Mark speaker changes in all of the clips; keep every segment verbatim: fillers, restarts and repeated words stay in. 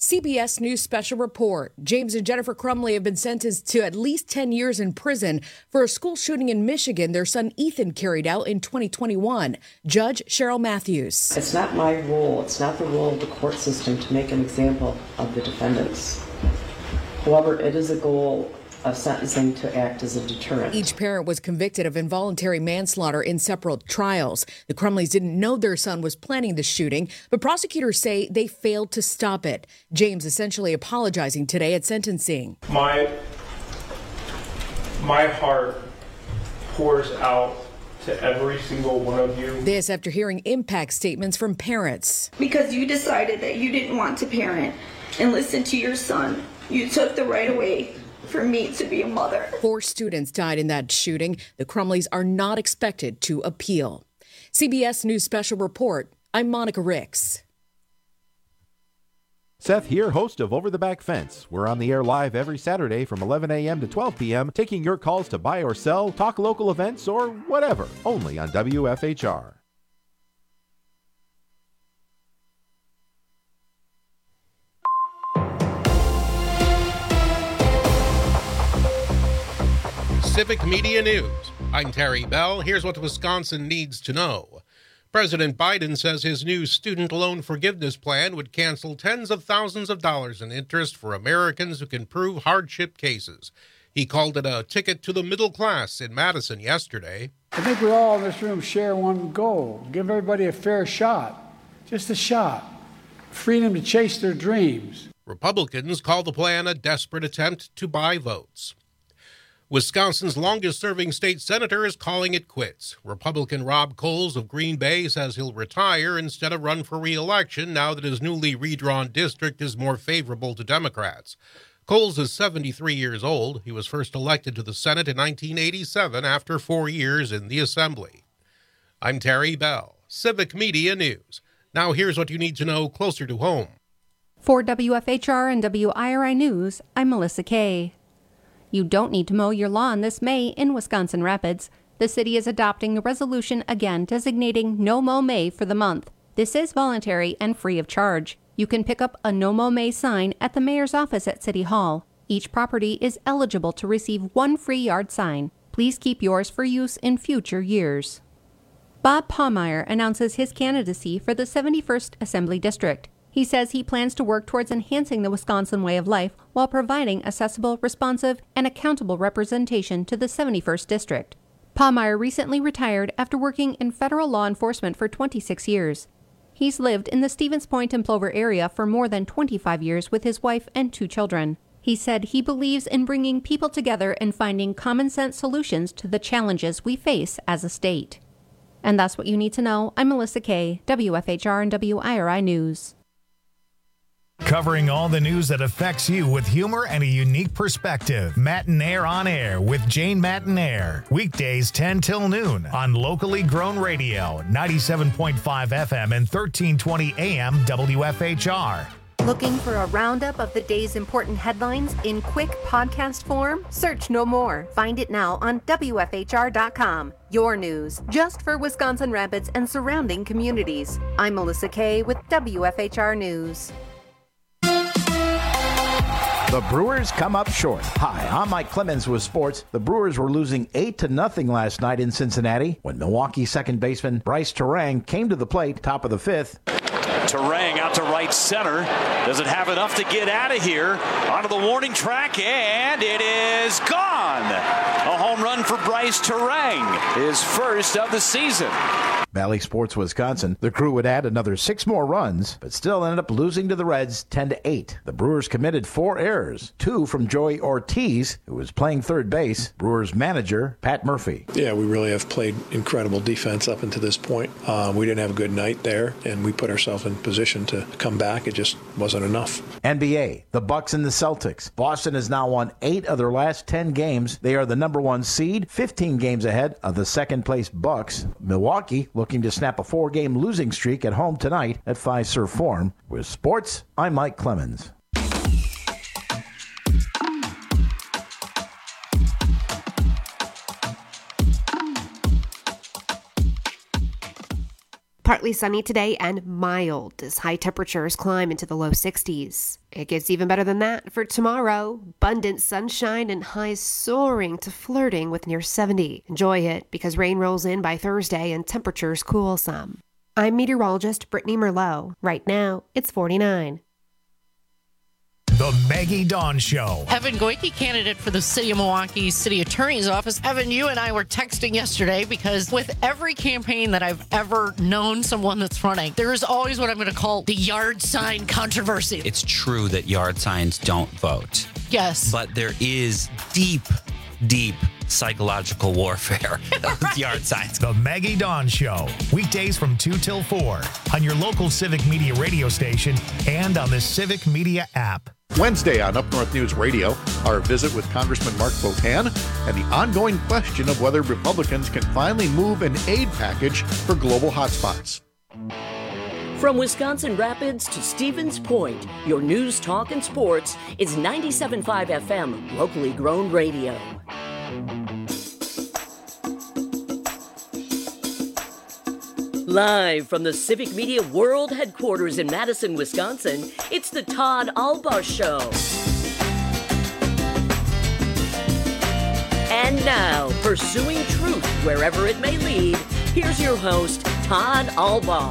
Speaker 1: C B S News special report. James and Jennifer Crumley have been sentenced to at least ten years in prison for a school shooting in Michigan their son Ethan carried out in twenty twenty-one. Judge Cheryl Matthews.
Speaker 2: It's not my role, it's not the role of the court system to make an example of the defendants. However, it is a goal of sentencing to act as a deterrent.
Speaker 1: Each parent was convicted of involuntary manslaughter in separate trials. The Crumleys didn't know their son was planning the shooting, but prosecutors say they failed to stop it. James essentially apologizing today at sentencing.
Speaker 3: My, my heart pours out to every single one of you.
Speaker 1: This after hearing impact statements from parents.
Speaker 4: Because you decided that you didn't want to parent and listen to your son, you took the right away for me to be a mother.
Speaker 1: Four students died in that shooting. The Crumleys are not expected to appeal. C B S News Special Report. I'm Monica Ricks.
Speaker 5: Seth here, host of Over the Back Fence. We're on the air live every Saturday from eleven a.m. to twelve p.m., taking your calls to buy or sell, talk local events, or whatever, only on W F H R.
Speaker 6: Civic Media News. I'm Terry Bell. Here's what Wisconsin needs to know. President Biden says his new student loan forgiveness plan would cancel tens of thousands of dollars in interest for Americans who can prove hardship cases. He called it a ticket to the middle class in Madison yesterday.
Speaker 7: I think we all in this room share one goal. Give everybody a fair shot. Just a shot. Freedom to chase their dreams.
Speaker 6: Republicans call the plan a desperate attempt to buy votes. Wisconsin's longest-serving state senator is calling it quits. Republican Rob Coles of Green Bay says he'll retire instead of run for re-election now that his newly redrawn district is more favorable to Democrats. Coles is seventy-three years old. He was first elected to the Senate in nineteen eighty-seven after four years in the Assembly. I'm Terry Bell, Civic Media News. Now here's what you need to know closer to home.
Speaker 8: For W F H R and W I R I News, I'm Melissa Kay. You don't need to mow your lawn this May in Wisconsin Rapids. The city is adopting a resolution again designating No Mow May for the month. This is voluntary and free of charge. You can pick up a No Mow May sign at the mayor's office at City Hall. Each property is eligible to receive one free yard sign. Please keep yours for use in future years. Bob Pawmeyer announces his candidacy for the seventy-first Assembly District. He says he plans to work towards enhancing the Wisconsin way of life while providing accessible, responsive, and accountable representation to the seventy-first District. Pawmeyer recently retired after working in federal law enforcement for twenty-six years. He's lived in the Stevens Point and Plover area for more than twenty-five years with his wife and two children. He said he believes in bringing people together and finding common-sense solutions to the challenges we face as a state. And that's what you need to know. I'm Melissa Kay, W F H R and W I R I News.
Speaker 9: Covering all the news that affects you with humor and a unique perspective. Matinaire on Air with Jane Matinaire. Weekdays ten till noon on locally grown radio, ninety-seven point five F M and thirteen twenty A M W F H R.
Speaker 8: Looking for a roundup of the day's important headlines in quick podcast form? Search no more. Find it now on W F H R dot com. Your news, just for Wisconsin Rapids and surrounding communities. I'm Melissa Kay with W F H R News.
Speaker 10: The Brewers come up short. Hi, I'm Mike Clemens with sports. The Brewers were losing eight to nothing last night in Cincinnati when Milwaukee second baseman Bryce Terang came to the plate, top of the fifth.
Speaker 11: Terang out to right center. Does it have enough to get out of here? Onto the warning track, and it is gone. A home run for Bryce Terang, his first of the season.
Speaker 10: Valley Sports Wisconsin. The Crew would add another six more runs, but still ended up losing to the Reds ten to eight. The Brewers committed four errors, two from Joey Ortiz, who was playing third base. Brewers manager Pat Murphy.
Speaker 12: Yeah, we really have played incredible defense up until this point. Uh, we didn't have a good night there, and we put ourselves in position to come back. It just wasn't enough.
Speaker 10: N B A, the Bucks and the Celtics. Boston has now won eight of their last ten games. They are the number one seed, fifteen games ahead of the second-place Bucks. Milwaukee looking to snap a four-game losing streak at home tonight at Fiserv Forum. With sports, I'm Mike Clemens.
Speaker 13: Partly sunny today and mild as high temperatures climb into the low sixties. It gets even better than that for tomorrow. Abundant sunshine and highs soaring to flirting with near seventy. Enjoy it because rain rolls in by Thursday and temperatures cool some. I'm meteorologist Brittany Merlot. Right now, it's forty-nine.
Speaker 9: The Maggie Dawn Show.
Speaker 14: Evan Goyke, candidate for the City of Milwaukee City Attorney's Office. Evan, you and I were texting yesterday because with every campaign that I've ever known someone that's running, there is always what I'm going to call the yard sign controversy.
Speaker 15: It's true that yard signs don't vote.
Speaker 14: Yes.
Speaker 15: But there is deep, deep psychological warfare with right. yard signs.
Speaker 9: The Maggie Dawn Show. Weekdays from two till four on your local Civic Media radio station and on the Civic Media app.
Speaker 16: Wednesday on Up North News Radio, our visit with Congressman Mark Pocan and the ongoing question of whether Republicans can finally move an aid package for global hotspots.
Speaker 17: From Wisconsin Rapids to Stevens Point, your news, talk, and sports is ninety-seven point five F M, locally grown radio. Live from the Civic Media World Headquarters in Madison, Wisconsin, it's the Todd Albaugh Show. And now, pursuing truth wherever it may lead, here's your host, Todd Albaugh.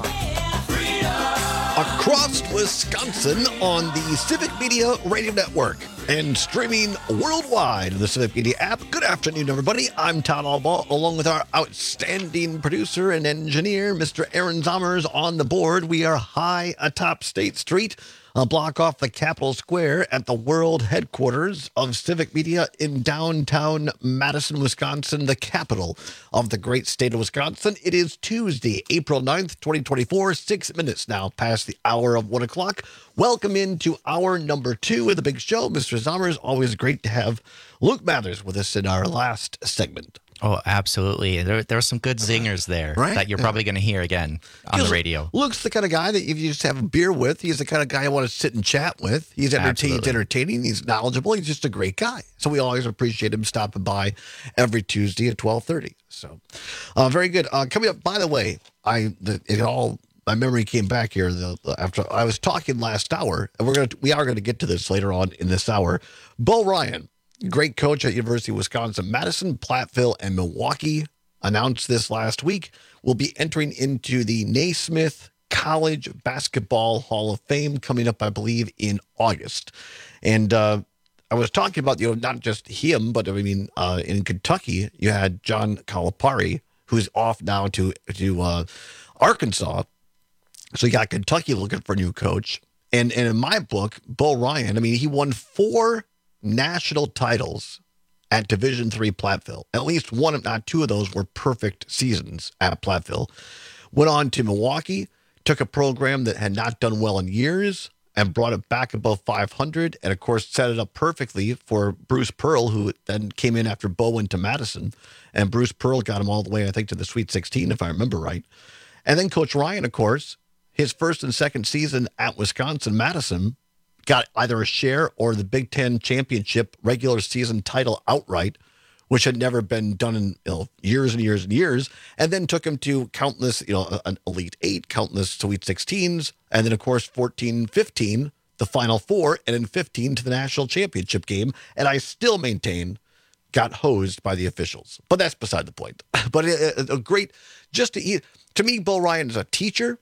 Speaker 18: Across Wisconsin on the Civic Media Radio Network and streaming worldwide in the Civic Media app. Good afternoon, everybody. I'm Todd Albaugh, along with our outstanding producer and engineer, Mister Aaron Zommers, on the board. We are high atop State Street, a block off the Capitol Square at the world headquarters of Civic Media in downtown Madison, Wisconsin, the capital of the great state of Wisconsin. It is Tuesday, April ninth, twenty twenty-four, six minutes now past the hour of one o'clock. Welcome into hour number two of the big show. Mister Zommers, always great to have Luke Mathers with us in our last segment.
Speaker 19: Oh, absolutely. There, there are some good zingers there
Speaker 18: right?
Speaker 19: that you're probably going to hear again on the radio.
Speaker 18: Luke's the kind of guy that if you just have a beer with, he's the kind of guy I want to sit and chat with. He's entertaining, he's entertaining, he's knowledgeable, he's just a great guy. So we always appreciate him stopping by every Tuesday at twelve thirty. So uh, very good. Uh, coming up, by the way, I the, it all my memory came back here the, after I was talking last hour, and we're gonna we are going to get to this later on in this hour. Bo Ryan, great coach at University of Wisconsin-Madison, Platteville, and Milwaukee, announced this last week, will be entering into the Naismith College Basketball Hall of Fame coming up, I believe, in August. And uh, I was talking about, you know, not just him, but I mean, uh, in Kentucky, you had John Calipari, who's off now to, to uh, Arkansas. So you got Kentucky looking for a new coach. And, and in my book, Bo Ryan, I mean, he won four national titles at Division three Platteville. At least one, if not two of those, were perfect seasons at Platteville. Went on to Milwaukee, took a program that had not done well in years and brought it back above five hundred, and of course set it up perfectly for Bruce Pearl, who then came in after Bo went to Madison, and Bruce Pearl got him all the way, I think, to the Sweet sixteen, if I remember right. And then Coach Ryan, of course, his first and second season at Wisconsin-Madison, got either a share or the Big Ten championship regular season title outright, which had never been done in you know, years and years and years, and then took him to countless, you know, an Elite Eight, countless Sweet sixteens, and then, of course, fourteen, fifteen, the Final Four, and then fifteen to the national championship game, and I still maintain got hosed by the officials. But that's beside the point. But a, a great, just to, to me, Bo Ryan is a teacher,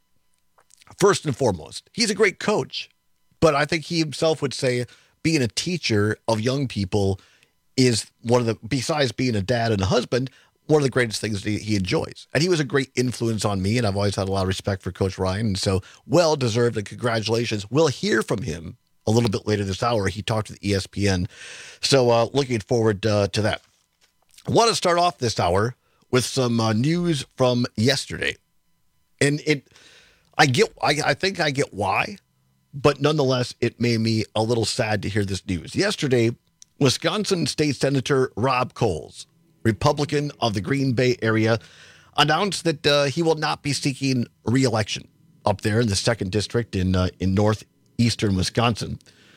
Speaker 18: first and foremost. He's a great coach. But I think he himself would say being a teacher of young people is one of the, besides being a dad and a husband, one of the greatest things that he enjoys. And he was a great influence on me, and I've always had a lot of respect for Coach Ryan. And so well-deserved, and congratulations. We'll hear from him a little bit later this hour. He talked to the E S P N. So uh, looking forward uh, to that. I want to start off this hour with some uh, news from yesterday. And it, I get, I, I think I get why. But nonetheless, it made me a little sad to hear this news. Yesterday, Wisconsin State Senator Rob Coles, Republican of the Green Bay area, announced that uh, he will not be seeking re-election up there in the second district in uh, in northeastern Wisconsin.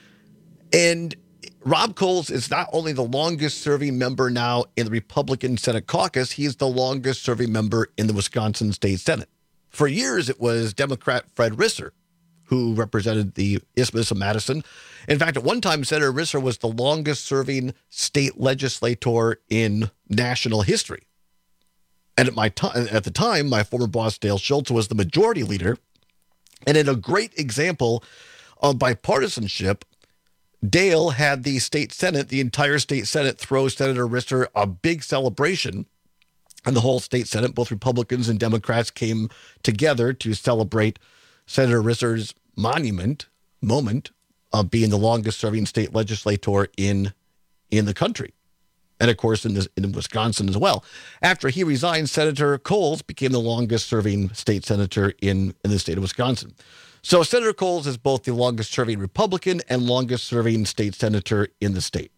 Speaker 18: And Rob Coles is not only the longest-serving member now in the Republican Senate caucus, he is the longest-serving member in the Wisconsin State Senate. For years, it was Democrat Fred Risser, who represented the Isthmus of Madison. In fact, at one time, Senator Risser was the longest-serving state legislator in national history. And at my t- at the time, my former boss, Dale Schultz, was the majority leader. And in a great example of bipartisanship, Dale had the state Senate, the entire state Senate, throw Senator Risser a big celebration. And the whole state Senate, both Republicans and Democrats, came together to celebrate Senator Risser's monument moment of being the longest-serving state legislator in, in the country. And, of course, in, this, in Wisconsin as well. After he resigned, Senator Coles became the longest-serving state senator in, in the state of Wisconsin. So Senator Coles is both the longest-serving Republican and longest-serving state senator in the state.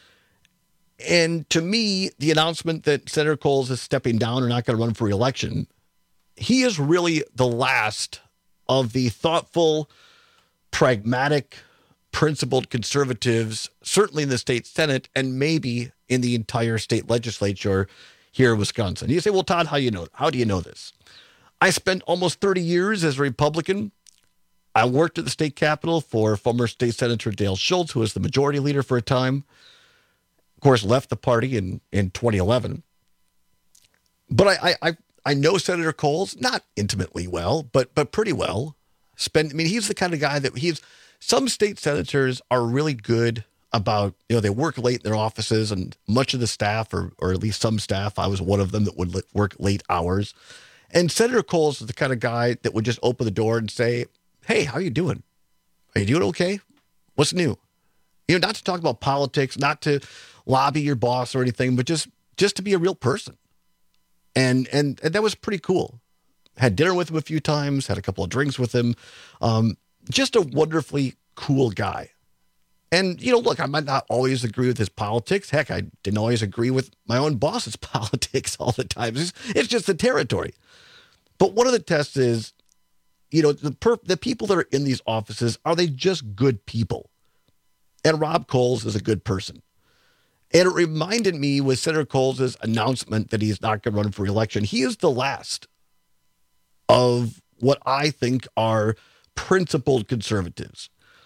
Speaker 18: And to me, the announcement that Senator Coles is stepping down or not going to run for re-election, he is really the last of the thoughtful, pragmatic, principled conservatives, certainly in the state Senate and maybe in the entire state legislature here in Wisconsin. You say, well, Todd, how you know? How do you know this? I spent almost thirty years as a Republican. I worked at the state capitol for former state senator Dale Schultz, who was the majority leader for a time. Of course, left the party in, in twenty eleven. But I, I I know Senator Coles, not intimately well, but but pretty well. Spend, I mean, he's the kind of guy that he's. Some state senators are really good about, you know, they work late in their offices, and much of the staff, or or at least some staff, I was one of them that would work late hours. And Senator Coles is the kind of guy that would just open the door and say, hey, how you doing? Are you doing okay? What's new? You know, not to talk about politics, not to lobby your boss or anything, but just just to be a real person. And and, and that was pretty cool. Had dinner with him a few times, had a couple of drinks with him. Um, just a wonderfully cool guy. And, you know, look, I might not always agree with his politics. Heck, I didn't always agree with my own boss's politics all the time. It's, it's just the territory. But one of the tests is, you know, the per- the people that are in these offices, are they just good people? And Rob Coles is a good person. And it reminded me with Senator Coles' announcement that he's not going to run for re-election, he is the last of what I think are principled conservatives.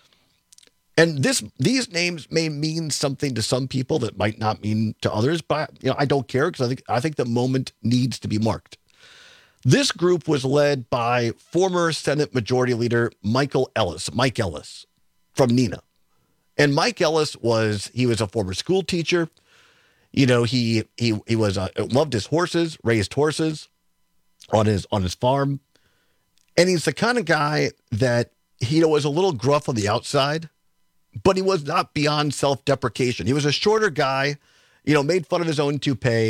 Speaker 18: And this these names may mean something to some people that might not mean to others, but you know, I don't care, because I think I think the moment needs to be marked. This group was led by former Senate Majority Leader Michael Ellis, Mike Ellis from Neenah. And Mike Ellis was he was a former school teacher. You know, he he he was uh, loved his horses, raised horses on his on his farm. And he's the kind of guy that, you know, was a little gruff on the outside, but he was not beyond self-deprecation. He was a shorter guy, you know, made fun of his own toupee,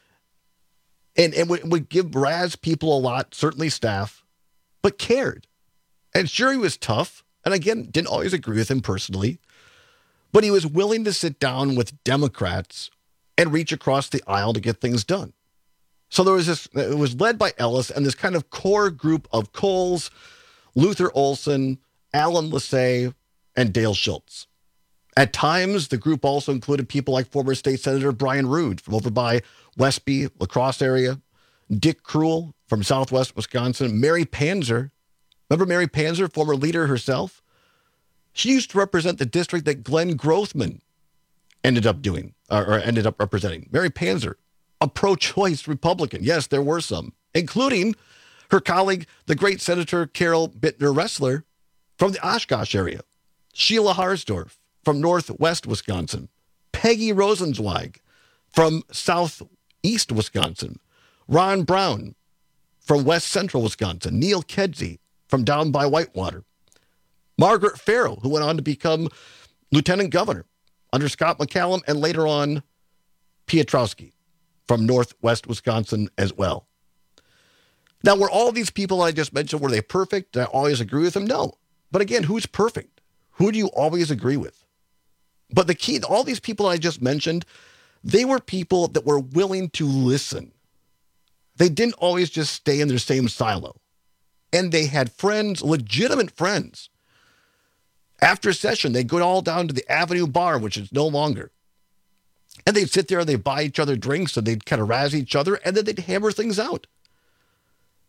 Speaker 18: and, and would, would give razz people a lot, certainly staff, but cared. And sure, he was tough, and again, didn't always agree with him personally, but he was willing to sit down with Democrats and reach across the aisle to get things done. So there was this, it was led by Ellis and this kind of core group of Coles, Luther Olson, Alan Lassay, and Dale Schultz. At times, the group also included people like former state senator Brian Rude from over by Westby, La Crosse area, Dick Krull from southwest Wisconsin, Mary Panzer. Remember Mary Panzer, former leader herself? She used to represent the district that Glenn Grothman ended up doing, or, or ended up representing. Mary Panzer, a pro-choice Republican. Yes, there were some, including her colleague, the great Senator Carol Bittner-Ressler from the Oshkosh area, Sheila Harsdorf from northwest Wisconsin, Peggy Rosenzweig from southeast Wisconsin, Ron Brown from west central Wisconsin, Neil Kedzie from down by Whitewater, Margaret Farrow, who went on to become lieutenant governor under Scott McCallum, and later on Piotrowski from northwest Wisconsin as well. Now, were all these people I just mentioned, were they perfect? Did I always agree with them? No. But again, who's perfect? Who do you always agree with? But the key, all these people I just mentioned, they were people that were willing to listen. They didn't always just stay in their same silo. And they had friends, legitimate friends. After a session, they'd go all down to the Avenue Bar, which is no longer. And they'd sit there and they'd buy each other drinks and they'd kind of razz each other and then they'd hammer things out.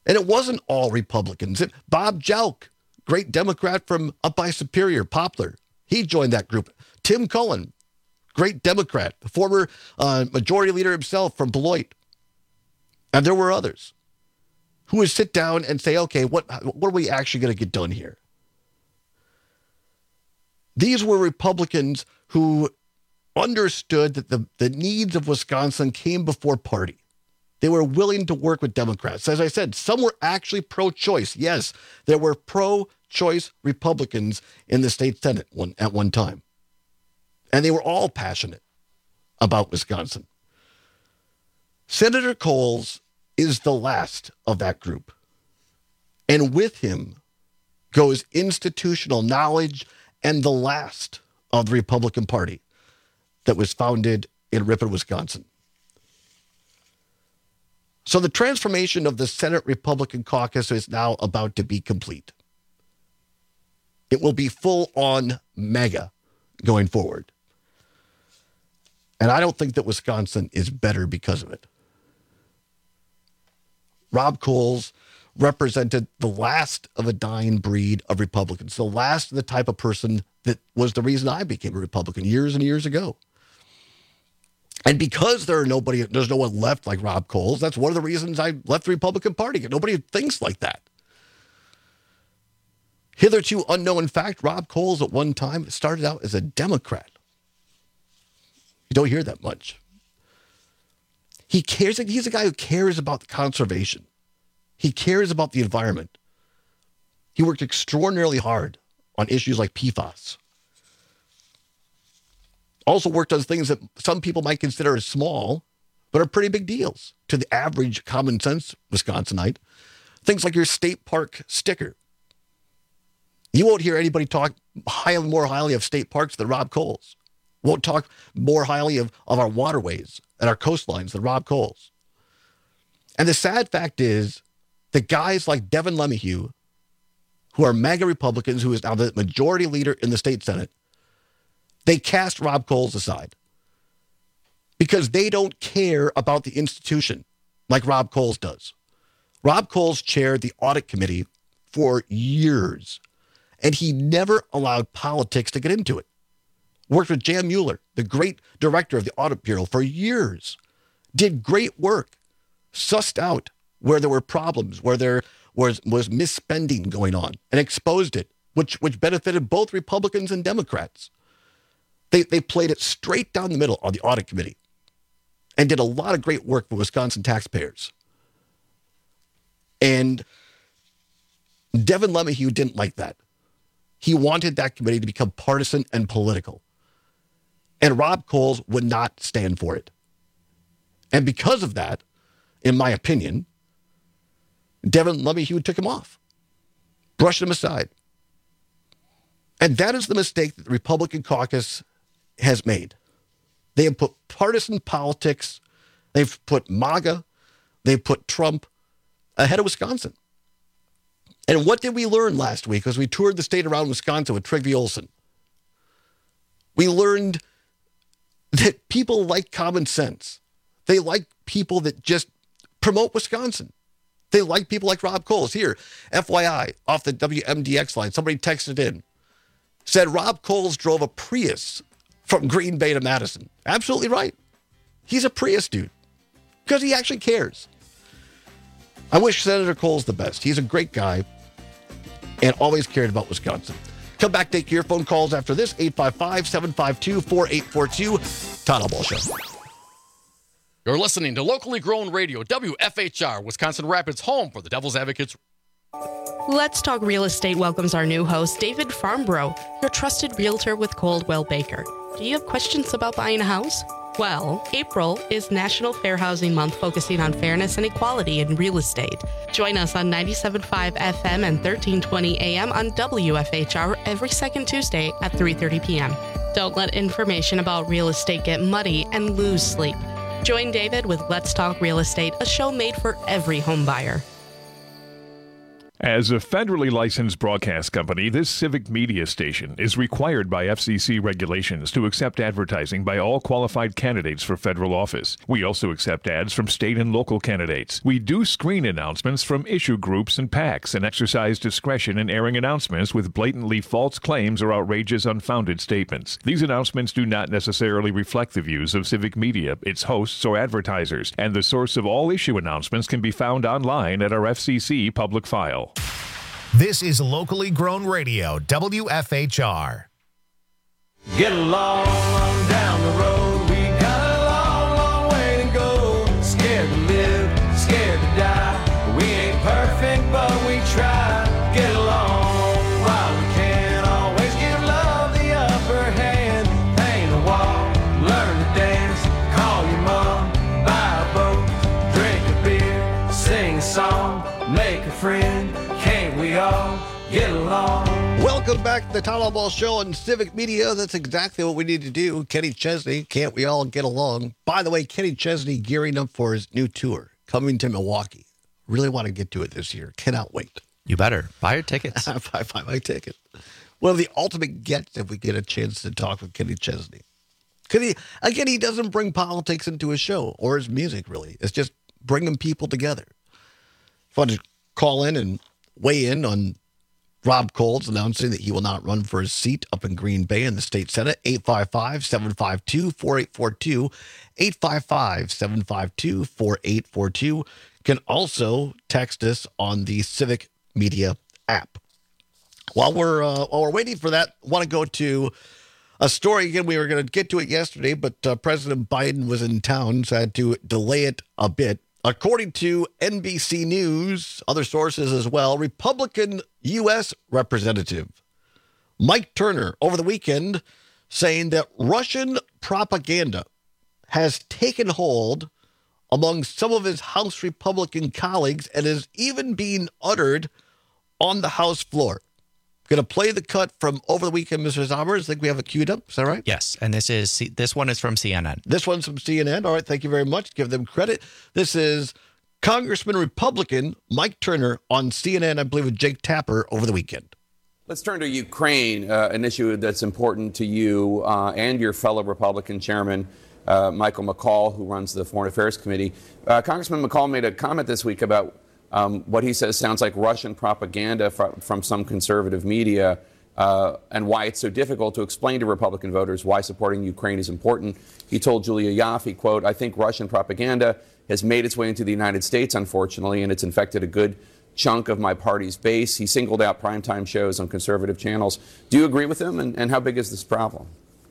Speaker 18: And it wasn't all Republicans. It, Bob Jelk, great Democrat from up by Superior, Poplar, he joined that group. Tim Cullen, great Democrat, former uh, majority leader himself from Beloit. And there were others who would sit down and say, okay, what, what are we actually going to get done here? These were Republicans who understood that the, the needs of Wisconsin came before party. They were willing to work with Democrats. As I said, some were actually pro-choice. Yes, there were pro-choice Republicans in the state Senate one, at one time. And they were all passionate about Wisconsin. Senator Coles is the last of that group. And with him goes institutional knowledge and the last of the Republican Party that was founded in Ripon, Wisconsin. So the transformation of the Senate Republican caucus is now about to be complete. It will be full-on MAGA going forward. And I don't think that Wisconsin is better because of it. Rob Coles represented the last of a dying breed of Republicans, the last of the type of person that was the reason I became a Republican years and years ago. And because there are nobody, there's no one left like Rob Coles, that's one of the reasons I left the Republican Party. Nobody thinks like that. Hitherto unknown fact, Rob Coles at one time started out as a Democrat. You don't hear that much. He cares. He's a guy who cares about conservation. He cares about the environment. He worked extraordinarily hard on issues like P FAS. Also worked on things that some people might consider as small, but are pretty big deals to the average common sense Wisconsinite. Things like your state park sticker. You won't hear anybody talk highly, more highly of state parks than Rob Coles. Won't talk more highly of, of our waterways and our coastlines than Rob Coles. And the sad fact is that guys like Devin LeMahieu, who are MAGA Republicans, who is now the majority leader in the state Senate, they cast Rob Coles aside because they don't care about the institution like Rob Coles does. Rob Coles chaired the audit committee for years, and he never allowed politics to get into it. Worked with Jan Mueller, the great director of the Audit Bureau, for years. Did great work. Sussed out where there were problems, where there was, was misspending going on, and exposed it, which, which benefited both Republicans and Democrats. They, they played it straight down the middle on the audit committee and did a lot of great work for Wisconsin taxpayers. And Devin LeMahieu didn't like that. He wanted that committee to become partisan and political. And Rob Coles would not stand for it. And because of that, in my opinion, Devin LeMahieu took him off, brushed him aside. And that is the mistake that the Republican caucus has made. They have put partisan politics, they've put MAGA, they've put Trump ahead of Wisconsin. And what did we learn last week as we toured the state around Wisconsin with Trygve Olsen? We learned that people like common sense. They like people that just promote Wisconsin. They like people like Rob Coles. Here, F Y I, off the W M D X line, somebody texted in, said Rob Coles drove a Prius from Green Bay to Madison. Absolutely right. He's a Prius dude because he actually cares. I wish Senator Coles the best. He's a great guy and always cared about Wisconsin. Come back, take your phone calls after this, eight five five, seven five two, four eight four two. Todd Albaugh Show.
Speaker 20: You're listening to locally grown radio, W F H R, Wisconsin Rapids, home for the Devil's Advocates.
Speaker 21: Let's Talk Real Estate welcomes our new host, David Farmbrough, your trusted realtor with Coldwell Banker. Do you have questions about buying a house? Well, April is National Fair Housing Month, focusing on fairness and equality in real estate. Join us on ninety-seven point five F M and thirteen twenty A M on W F H R every second Tuesday at three thirty P M Don't let information about real estate get muddy and lose sleep. Join David with Let's Talk Real Estate, a show made for every home buyer.
Speaker 2: As a federally licensed broadcast company, this civic media station is required by F C C regulations to accept advertising by all qualified candidates for federal office. We also accept ads from state and local candidates. We do screen announcements from issue groups and PACs and exercise discretion in airing announcements with blatantly false claims or outrageous, unfounded statements. These announcements do not necessarily reflect the views of civic media, its hosts, or advertisers, and the source of all issue announcements can be found online at our F C C public file.
Speaker 9: This is locally grown radio, W F H R.
Speaker 22: Get along on down the road. We got a long, long way to go. Scared to live, scared to die. We ain't perfect, but we try. Get along while we can. Always give love the upper hand. Paint a wall, learn to dance. Call your mom, buy a boat, drink a beer, sing a song, make a friend. Can't we all get along?
Speaker 18: Welcome back to the Town Hall Ball Show on Civic Media. That's exactly what we need to do. Kenny Chesney, can't we all get along? By the way, Kenny Chesney gearing up for his new tour, coming to Milwaukee. Really want to get to it this year. Cannot wait.
Speaker 19: You better. Buy your tickets.
Speaker 18: buy, buy my ticket. One of the ultimate gets if we get a chance to talk with Kenny Chesney. He, again, he doesn't bring politics into his show or his music, really. It's just bringing people together. Fun to call in and weigh in on Rob Coles announcing that he will not run for his seat up in Green Bay in the state Senate. eight five five, seven five two, four eight four two. eight five five, seven five two, four eight four two. Can also text us on the Civic Media app. While we're uh, while we're waiting for that, I want to go to a story. Again, we were going to get to it yesterday, but uh, President Biden was in town, so I had to delay it a bit. According to N B C News, other sources as well, Republican U S Representative Mike Turner over the weekend saying that Russian propaganda has taken hold among some of his House Republican colleagues and is even being uttered on the House floor. Going to play the cut from over the weekend, Mister Zommers. I think we have it queued up. Is that right?
Speaker 19: Yes, and this is this one is from C N N.
Speaker 18: This one's from C N N. All right, thank you very much. Give them credit. This is Congressman Republican Mike Turner on C N N, I believe, with Jake Tapper over the weekend.
Speaker 23: Let's turn to Ukraine, uh, an issue that's important to you uh, and your fellow Republican chairman, uh, Michael McCaul, who runs the Foreign Affairs Committee. Uh, Congressman McCaul made a comment this week about Um, what he says sounds like Russian propaganda fr- from some conservative media uh, and why it's so difficult to explain to Republican voters why supporting Ukraine is important. He told Julia Yaffe, quote, "I think Russian propaganda has made its way into the United States, unfortunately, and it's infected a good chunk of my party's base." He singled out primetime shows on conservative channels. Do you agree with him, and, and how big is this problem?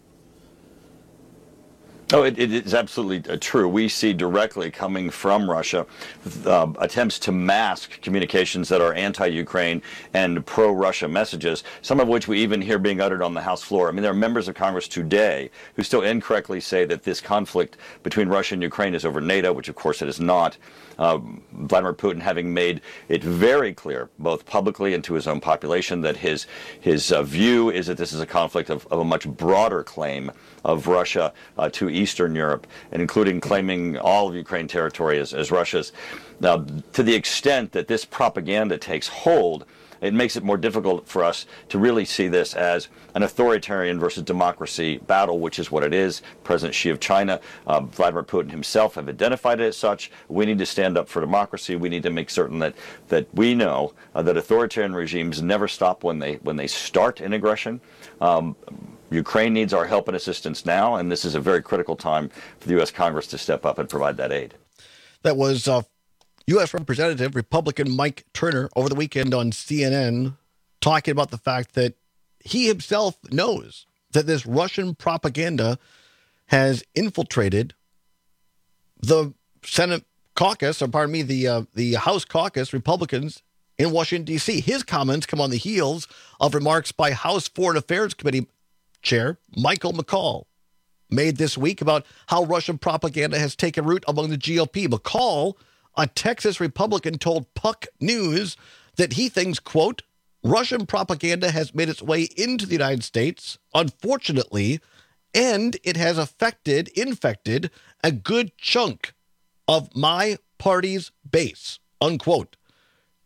Speaker 24: Oh, it, it is absolutely uh, true. We see directly coming from Russia uh, attempts to mask communications that are anti-Ukraine and pro-Russia messages, some of which we even hear being uttered on the House floor. I mean, there are members of Congress today who still incorrectly say that this conflict between Russia and Ukraine is over NATO, which of course it is not. Uh, Vladimir Putin having made it very clear, both publicly and to his own population, that his his uh, view is that this is a conflict of, of a much broader claim of Russia uh, to Eastern Europe, and including claiming all of Ukraine territory as, as Russia's. Now, to the extent that this propaganda takes hold, it makes it more difficult for us to really see this as an authoritarian versus democracy battle, which is what it is. President Xi of China, uh, Vladimir Putin himself have identified it as such. We need to stand up for democracy. We need to make certain that that we know uh, that authoritarian regimes never stop when they when they start an aggression. Um, Ukraine needs our help and assistance now, and this is a very critical time for the U S Congress to step up and provide that aid.
Speaker 18: That was uh, U S Representative Republican Mike Turner over the weekend on C N N talking about the fact that he himself knows that this Russian propaganda has infiltrated the Senate caucus, or pardon me, the uh, the House caucus, Republicans in Washington, D C. His comments come on the heels of remarks by House Foreign Affairs Committee Chair Michael McCaul made this week about how Russian propaganda has taken root among the G O P. McCaul, a Texas Republican, told Puck News that he thinks, quote, Russian propaganda has made its way into the United States, unfortunately, and it has affected, infected a good chunk of my party's base, unquote.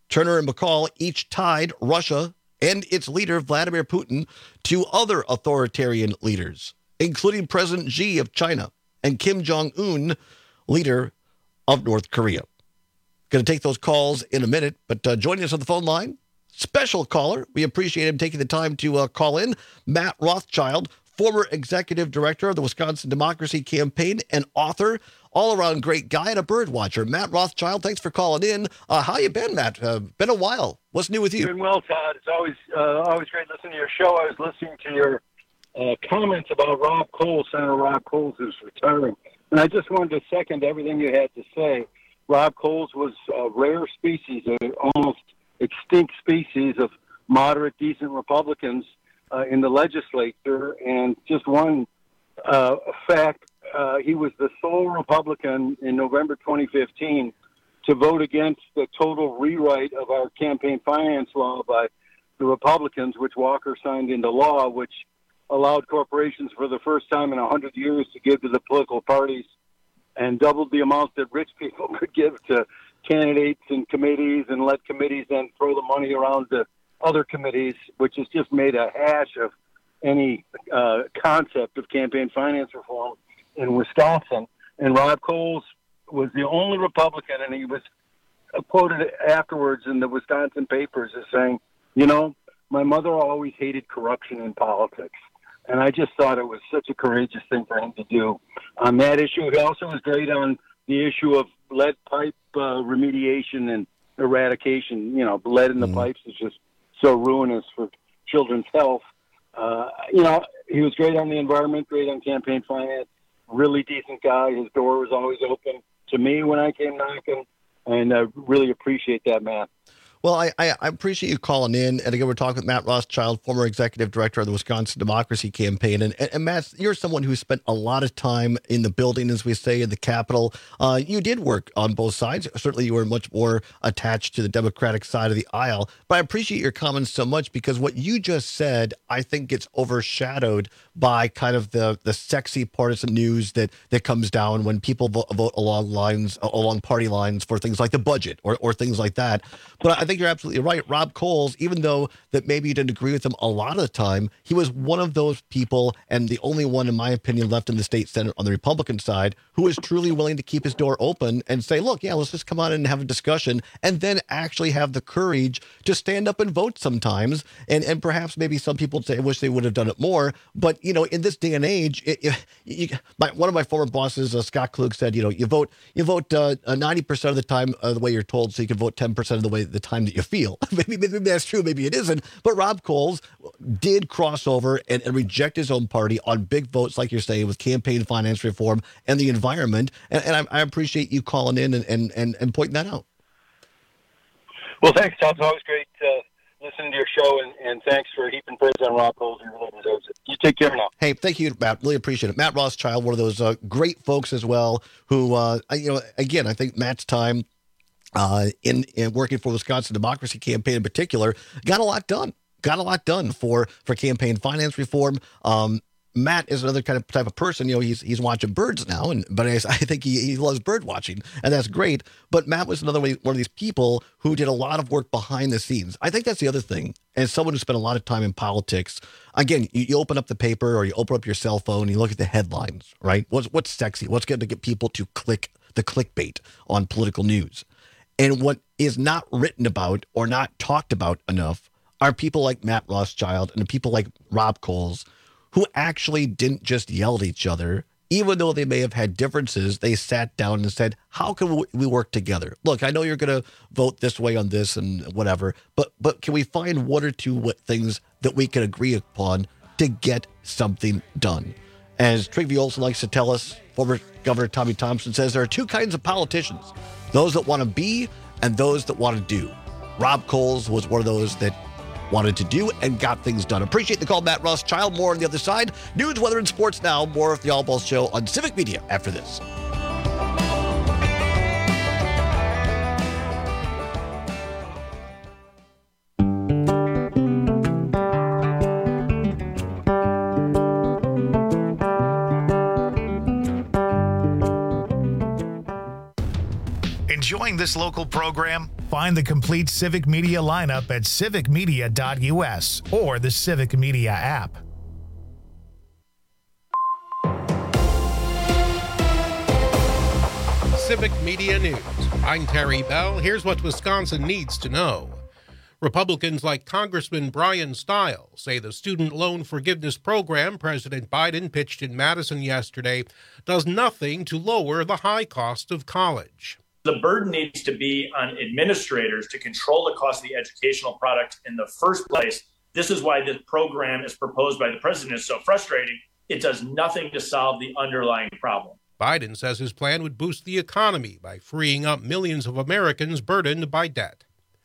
Speaker 18: Turner and McCall each tied Russia and its leader, Vladimir Putin, to other authoritarian leaders, including President Xi of China and Kim Jong-un, leader of North Korea. Going to take those calls in a minute, but uh, joining us on the phone line, special caller. We appreciate him taking the time to uh, call in. Matt Rothschild, former executive director of the Wisconsin Democracy Campaign and author, all-around great guy and a bird watcher. Matt Rothschild, thanks for calling in. Uh, how you been, Matt? Uh, been a while. What's new with you?
Speaker 1: Doing well, Todd. It's always uh, always great listening to your show. I was listening to your uh, comments about Rob Coles, Senator Rob Coles, who's retiring. And I just wanted to second everything you had to say. Rob Coles was a rare species, an almost extinct species of moderate, decent Republicans uh, in the legislature. And just one uh, fact, uh, he was the sole Republican in November twenty fifteen to vote against the total rewrite of our campaign finance law by the Republicans, which Walker signed into law, which allowed corporations for the first time in one hundred years to give to the political parties and doubled the amount that rich people could give to candidates and committees, and let committees then throw the money around to other committees, which has just made a hash of any uh, concept of campaign finance reform in Wisconsin. And Rob Coles was the only Republican, and he was quoted afterwards in the Wisconsin papers as saying, you know, my mother always hated corruption in politics. And I just thought it was such a courageous thing for him to do on that issue. He also was great on the issue of lead pipe uh, remediation and eradication. You know, lead in the mm. pipes is just so ruinous for children's health. Uh, you know, he was great on the environment, great on campaign finance, really decent guy. His door was always open to me when I came knocking, and I really appreciate that, Matt.
Speaker 18: Well, I, I, I appreciate you calling in. And again, we're talking with Matt Rothschild, former executive director of the Wisconsin Democracy Campaign. And, and, and Matt, you're someone who spent a lot of time in the building, as we say, in the Capitol. Uh, you did work on both sides. Certainly, you were much more attached to the Democratic side of the aisle. But I appreciate your comments so much, because what you just said, I think, gets overshadowed by kind of the, the sexy partisan news that, that comes down when people vote, vote along lines, along party lines for things like the budget or, or things like that. But I think you're absolutely right. Rob Coles, even though that maybe you didn't agree with him a lot of the time, he was one of those people, and the only one, in my opinion, left in the state Senate on the Republican side who is truly willing to keep his door open and say, look, yeah, let's just come on and have a discussion, and then actually have the courage to stand up and vote sometimes. And and perhaps maybe some people say, wish they would have done it more. But, you know, in this day and age, it, it, you, my, one of my former bosses, uh, Scott Klug, said, you know, you vote you vote uh, ninety percent of the time uh, the way you're told, so you can vote ten percent of the way the time that you feel. maybe, maybe that's true, maybe it isn't. But Rob Coles did cross over and, and reject his own party on big votes, like you're saying, with campaign finance reform and the environment. And, and I, I appreciate you calling in and, and, and, and pointing that out.
Speaker 1: Well, thanks, Tom. It's always great uh, listening to your show, and, and thanks for heaping praise on Rob Coles. He really deserves it. You take care now.
Speaker 18: Hey, thank you, Matt. Really appreciate it. Matt Rothschild, one of those uh, great folks as well, who, uh, you know, again, I think Matt's time uh, in, in working for the Wisconsin Democracy Campaign in particular got a lot done. Got a lot done for, for campaign finance reform. Um, Matt is another kind of type of person. You know, he's he's watching birds now, and but I, I think he, he loves bird watching, and that's great. But Matt was another way, one of these people who did a lot of work behind the scenes. I think that's the other thing. As someone who spent a lot of time in politics, again, you, you open up the paper or you open up your cell phone and you look at the headlines, right? What's what's sexy? What's going to get people to click the clickbait on political news? And what is not written about or not talked about enough are people like Matt Rothschild and people like Rob Coles, who actually didn't just yell at each other. Even though they may have had differences, they sat down and said, how can we work together? Look, I know you're going to vote this way on this and whatever, but but can we find one or two what things that we can agree upon to get something done? As Trygve Olsen likes to tell us, former Governor Tommy Thompson says there are two kinds of politicians, those that want to be and those that want to do. Rob Coles was one of those that wanted to do and got things done. Appreciate the call, Matt Rothschild. More on the other side. News, weather, and sports now. More of the All Balls Show on Civic Media after this.
Speaker 9: Enjoying this local program? Find the complete Civic Media lineup at civic media dot u s or the Civic Media app.
Speaker 6: Civic Media News. I'm Terry Bell. Here's what Wisconsin needs to know. Republicans like Congressman Brian Stiles say the student loan forgiveness program President Biden pitched in Madison yesterday does nothing to lower the high cost of college.
Speaker 3: The burden needs to be on administrators to control the cost of the educational product in the first place. This is why this program is proposed by the president is so frustrating. It does nothing to solve the underlying problem.
Speaker 6: Biden says his plan would boost the economy by freeing up millions of Americans burdened by debt.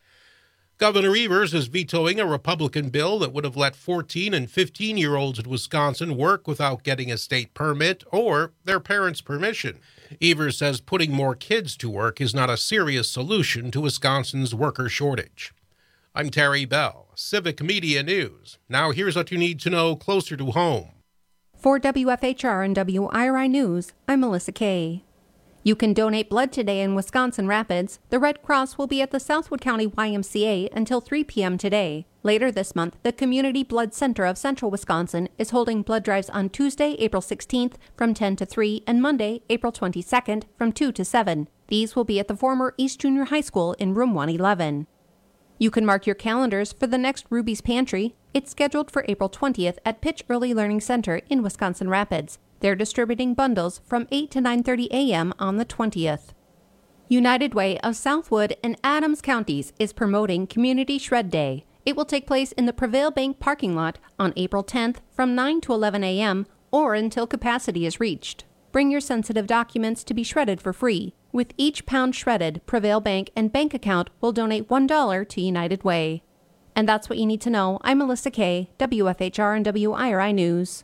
Speaker 6: Governor Evers is vetoing a Republican bill that would have let fourteen and fifteen-year-olds in Wisconsin work without getting a state permit or their parents' permission. Evers says putting more kids to work is not a serious solution to Wisconsin's worker shortage. I'm Terry Bell, Civic Media News. Now here's what you need to know closer to home.
Speaker 8: For W F H R and W I R I News, I'm Melissa Kay. You can donate blood today in Wisconsin Rapids. The Red Cross will be at the Southwood County Y M C A until three p.m. today. Later this month, the Community Blood Center of Central Wisconsin is holding blood drives on Tuesday, April sixteenth from ten to three and Monday, April twenty-second from two to seven. These will be at the former East Junior High School in room one eleven. You can mark your calendars for the next Ruby's Pantry. It's scheduled for April twentieth at Pitch Early Learning Center in Wisconsin Rapids. They're distributing bundles from eight to nine thirty a.m. on the twentieth. United Way of Southwood and Adams Counties is promoting Community Shred Day. It will take place in the Prevail Bank parking lot on April tenth from nine to eleven a.m. or until capacity is reached. Bring your sensitive documents to be shredded for free. With each pound shredded, Prevail Bank and bank account will donate one dollar to United Way. And that's what you need to know. I'm Melissa Kay, W F H R and W I R I News.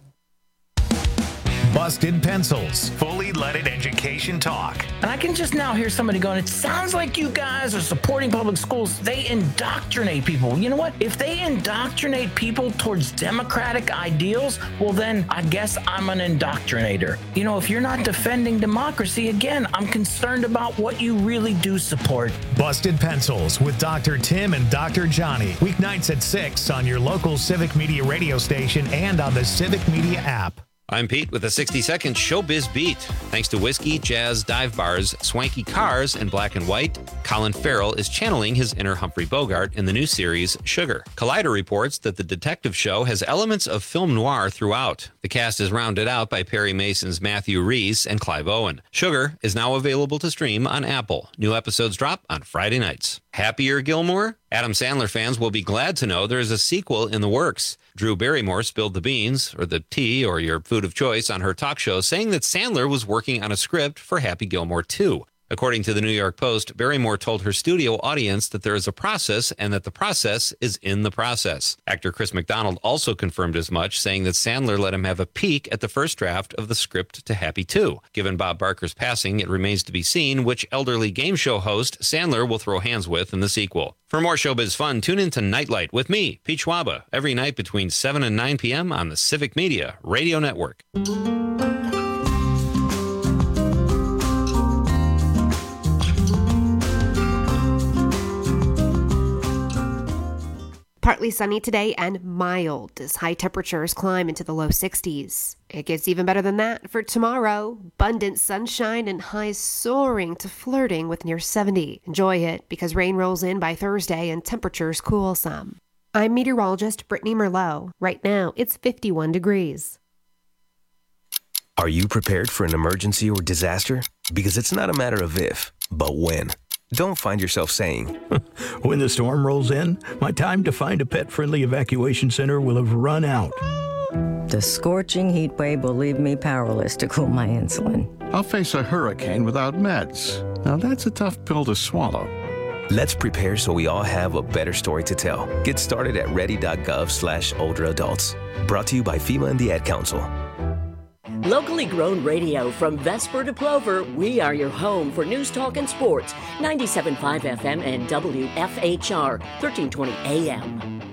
Speaker 9: Busted Pencils, fully leaded education talk.
Speaker 4: And I can just now hear somebody going, it sounds like you guys are supporting public schools. They indoctrinate people. You know what? If they indoctrinate people towards democratic ideals, well then I guess I'm an indoctrinator. You know, if you're not defending democracy, again, I'm concerned about what you really do support.
Speaker 9: Busted Pencils with Doctor Tim and Doctor Johnny. Weeknights at six on your local Civic Media radio station and on the Civic Media app.
Speaker 5: I'm Pete with a sixty second Showbiz Beat. Thanks to whiskey, jazz, dive bars, swanky cars, and black and white, Colin Farrell is channeling his inner Humphrey Bogart in the new series Sugar. Collider reports that the detective show has elements of film noir throughout. The cast is rounded out by Perry Mason's Matthew Rhys and Clive Owen. Sugar is now available to stream on Apple. New episodes drop on Friday nights. Happier Gilmore? Adam Sandler fans will be glad to know there is a sequel in the works. Drew Barrymore spilled the beans, or the tea, or your food of choice on her talk show, saying that Sandler was working on a script for Happy Gilmore two. According to the New York Post, Barrymore told her studio audience that there is a process and that the process is in the process. Actor Chris McDonald also confirmed as much, saying that Sandler let him have a peek at the first draft of the script to Happy two. Given Bob Barker's passing, it remains to be seen which elderly game show host Sandler will throw hands with in the sequel. For more showbiz fun, tune in to Nightlight with me, Pete Schwaba, every night between seven and nine p.m. on the Civic Media Radio Network.
Speaker 13: Partly sunny today and mild as high temperatures climb into the low sixties. It gets even better than that for tomorrow. Abundant sunshine and highs soaring to flirting with near seventy. Enjoy it because rain rolls in by Thursday and temperatures cool some. I'm meteorologist Brittany Merlot. Right now, it's fifty-one degrees.
Speaker 7: Are you prepared for an emergency or disaster? Because it's not a matter of if, but when. Don't find yourself saying,
Speaker 25: when the storm rolls in, my time to find a pet-friendly evacuation center will have run out.
Speaker 26: The scorching heat wave will leave me powerless to cool my insulin.
Speaker 27: I'll face a hurricane without meds. Now that's a tough pill to swallow.
Speaker 7: Let's prepare so we all have a better story to tell. Get started at ready.gov slash older adults. Brought to you by FEMA and the Ad Council.
Speaker 17: Locally grown radio from Vesper to Plover, we are your home for news, talk, and sports. ninety-seven point five F M and W F H R, thirteen twenty A M.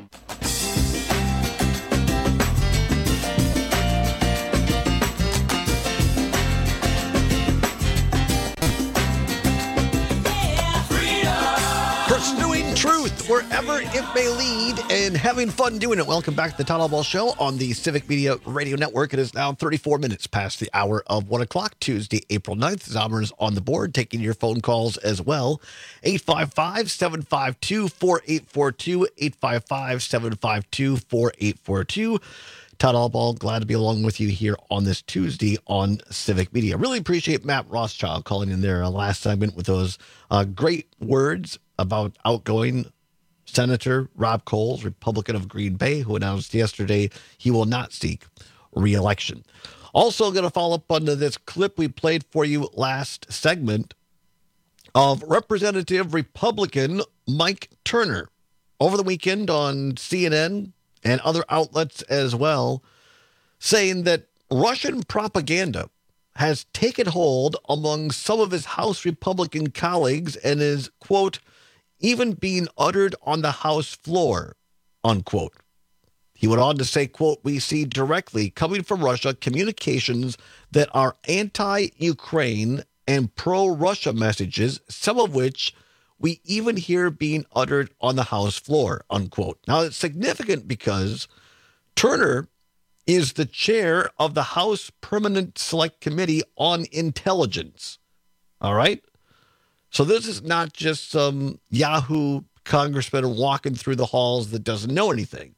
Speaker 18: wherever it may lead, and having fun doing it. Welcome back to the Todd Albaugh Show on the Civic Media Radio Network. It is now thirty-four minutes past the hour of one o'clock, Tuesday, April ninth. Zomer is on the board, taking your phone calls as well. eight five five, seven five two, four eight four two, eight five five, seven five two, four eight four two. Todd Albaugh, glad to be along with you here on this Tuesday on Civic Media. Really appreciate Matt Rothschild calling in their uh, last segment with those uh, great words about outgoing Senator Rob Coles, Republican of Green Bay, who announced yesterday he will not seek re-election. Also going to follow up on this clip we played for you last segment of Representative Republican Mike Turner over the weekend on C N N and other outlets as well, saying that Russian propaganda has taken hold among some of his House Republican colleagues and is, quote, even being uttered on the House floor, unquote. He went on to say, quote, we see directly coming from Russia communications that are anti-Ukraine and pro-Russia messages, some of which we even hear being uttered on the House floor, unquote. Now, it's significant because Turner is the chair of the House Permanent Select Committee on Intelligence. All right? So this is not just some Yahoo congressman walking through the halls that doesn't know anything.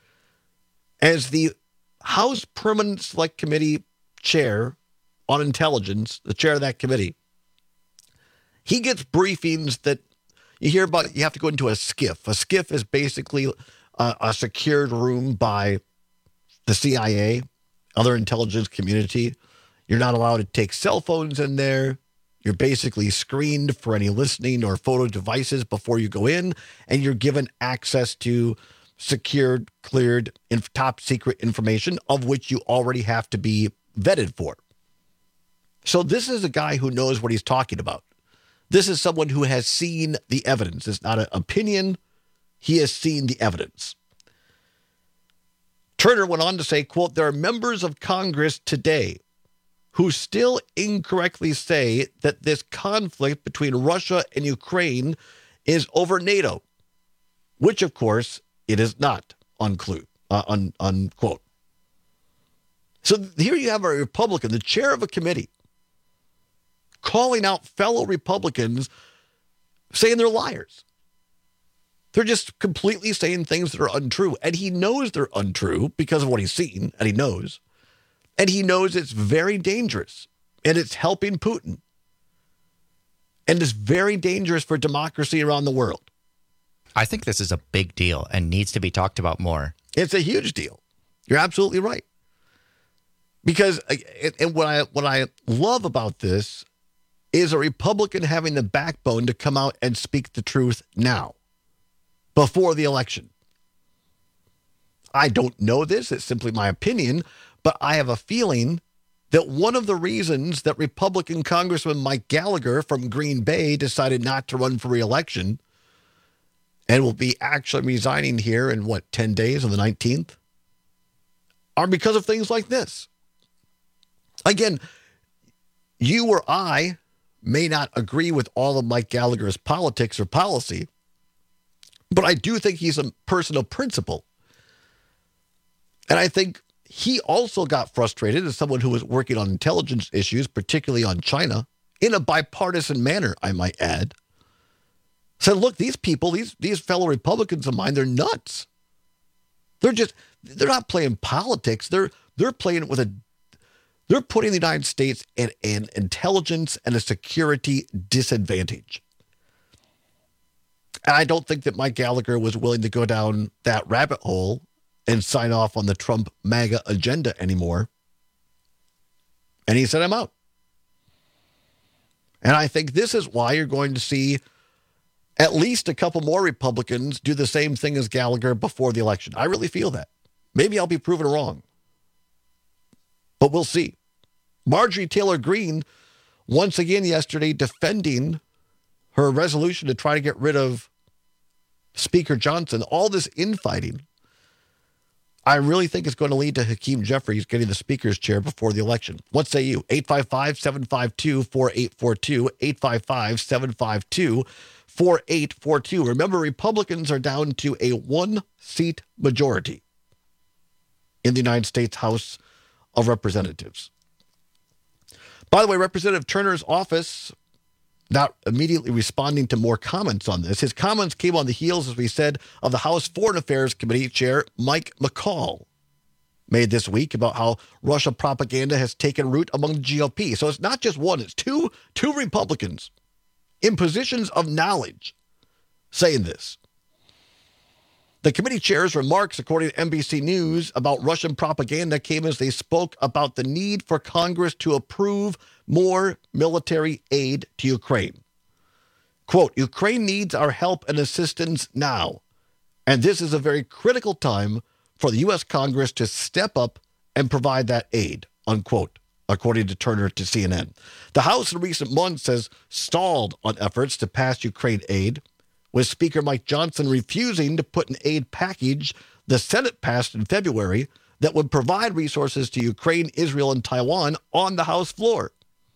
Speaker 18: As the House Permanent Select Committee chair on intelligence, the chair of that committee, he gets briefings that you hear about. You have to go into a SCIF. A SCIF is basically a, a secured room by the C I A, other intelligence community. You're not allowed to take cell phones in there. You're basically screened for any listening or photo devices before you go in, and you're given access to secured, cleared, inf- top secret information of which you already have to be vetted for. So this is a guy who knows what he's talking about. This is someone who has seen the evidence. It's not an opinion. He has seen the evidence. Turner went on to say, quote, there are members of Congress today who still incorrectly say that this conflict between Russia and Ukraine is over NATO, which, of course, it is not, unclude, uh, un, unquote. So here you have a Republican, the chair of a committee, calling out fellow Republicans, saying they're liars. They're just completely saying things that are untrue. And he knows they're untrue because of what he's seen, and he knows. And he knows it's very dangerous, and it's helping Putin. And it's very dangerous for democracy around the world.
Speaker 19: I think this is a big deal and needs to be talked about more.
Speaker 18: It's a huge deal. You're absolutely right. Because and what I what I love about this is a Republican having the backbone to come out and speak the truth now, before the election. I don't know this. It's simply my opinion, but I have a feeling that one of the reasons that Republican Congressman Mike Gallagher from Green Bay decided not to run for re-election and will be actually resigning here in, what, ten days on the nineteenth, are because of things like this. Again, you or I may not agree with all of Mike Gallagher's politics or policy, but I do think he's a person of principle. And I think he also got frustrated as someone who was working on intelligence issues, particularly on China, in a bipartisan manner, I might add. Said, look, these people, these, these fellow Republicans of mine, they're nuts. They're just, they're not playing politics. They're, they're playing it with a, they're putting the United States in an intelligence and a security disadvantage. And I don't think that Mike Gallagher was willing to go down that rabbit hole and sign off on the Trump MAGA agenda anymore. And he said, I'm out. And I think this is why you're going to see at least a couple more Republicans do the same thing as Gallagher before the election. I really feel that. Maybe I'll be proven wrong. But we'll see. Marjorie Taylor Greene, once again yesterday, defending her resolution to try to get rid of Speaker Johnson. All this infighting, I really think is going to lead to Hakeem Jeffries getting the Speaker's chair before the election. What say you? eight five five, seven five two, four eight four two, eight five five, seven five two, four eight four two. Remember, Republicans are down to a one-seat majority in the United States House of Representatives. By the way, Representative Turner's office not immediately responding to more comments on this. His comments came on the heels, as we said, of the House Foreign Affairs Committee Chair Mike McCall made this week about how Russia propaganda has taken root among the G O P. So it's not just one, it's two, two Republicans in positions of knowledge saying this. The committee chair's remarks, according to N B C News, about Russian propaganda came as they spoke about the need for Congress to approve more military aid to Ukraine. Quote, Ukraine needs our help and assistance now, and this is a very critical time for the U S Congress to step up and provide that aid, unquote, according to Turner to C N N. The House in recent months has stalled on efforts to pass Ukraine aid, with Speaker Mike Johnson refusing to put an aid package the Senate passed in February that would provide resources to Ukraine, Israel, and Taiwan on the House floor.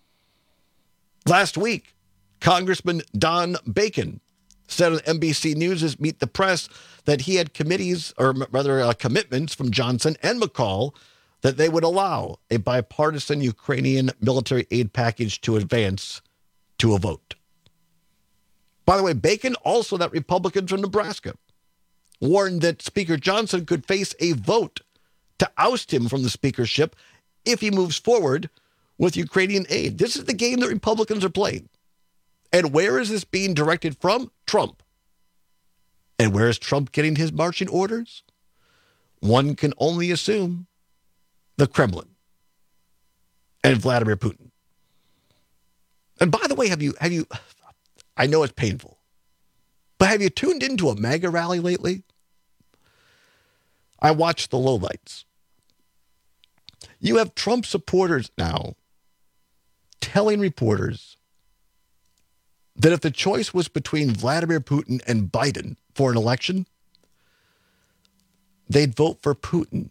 Speaker 18: Last week, Congressman Don Bacon said on N B C News' Meet the Press that he had committees, or rather uh, commitments from Johnson and McCall that they would allow a bipartisan Ukrainian military aid package to advance to a vote. By the way, Bacon, also that Republicans from Nebraska, warned that Speaker Johnson could face a vote to oust him from the speakership if he moves forward with Ukrainian aid. This is the game that Republicans are playing. And where is this being directed from? Trump. And where is Trump getting his marching orders? One can only assume the Kremlin and Vladimir Putin. And by the way, have you, have you, I know it's painful, but have you tuned into a MAGA rally lately? I watched the lowlights. You have Trump supporters now telling reporters that if the choice was between Vladimir Putin and Biden for an election, they'd vote for Putin.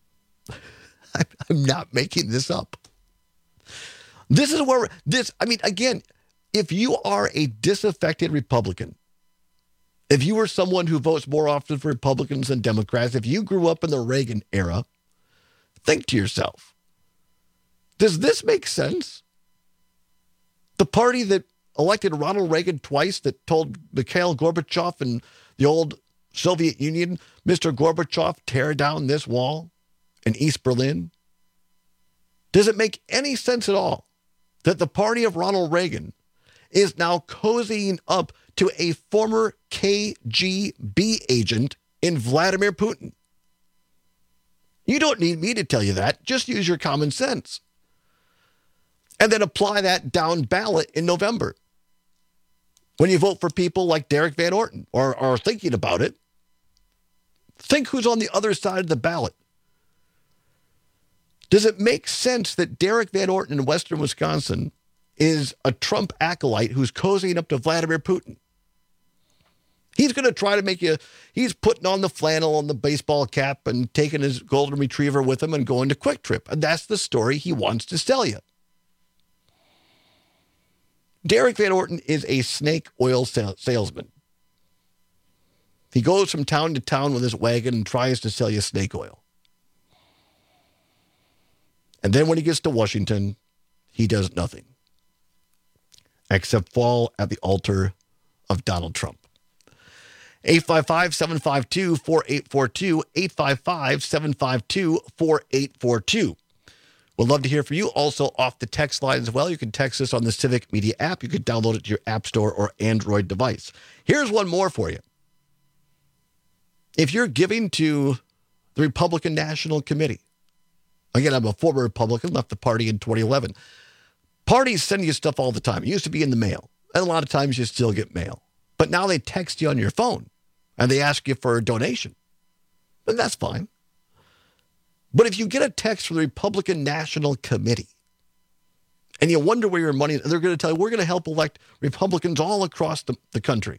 Speaker 18: I'm not making this up. This is where this, I mean, again, if you are a disaffected Republican, if you are someone who votes more often for Republicans than Democrats, if you grew up in the Reagan era, think to yourself, does this make sense? The party that elected Ronald Reagan twice, that told Mikhail Gorbachev and the old Soviet Union, Mister Gorbachev, tear down this wall in East Berlin? Does it make any sense at all that the party of Ronald Reagan is now cozying up to a former K G B agent in Vladimir Putin? You don't need me to tell you that. Just use your common sense. And then apply that down ballot in November. When you vote for people like Derek Van Orton or are thinking about it, think who's on the other side of the ballot. Does it make sense that Derek Van Orton in Western Wisconsin is a Trump acolyte who's cozying up to Vladimir Putin? He's going to try to make you, he's putting on the flannel and the baseball cap and taking his golden retriever with him and going to Quick Trip. And that's the story he wants to sell you. Derek Van Orton is a snake oil sal- salesman. He goes from town to town with his wagon and tries to sell you snake oil. And then when he gets to Washington, he does nothing except fall at the altar of Donald Trump. eight five five, seven five two, four eight four two, eight five five, seven five two, four eight four two. We'd love to hear from you. Also off the text line as well. You can text us on the Civic Media app. You can download it to your App Store or Android device. Here's one more for you. If you're giving to the Republican National Committee, again, I'm a former Republican, left the party in twenty eleven. Parties send you stuff all the time. It used to be in the mail. And a lot of times you still get mail. But now they text you on your phone and they ask you for a donation. And that's fine. But if you get a text from the Republican National Committee and you wonder where your money is, they're going to tell you, we're going to help elect Republicans all across the, the country.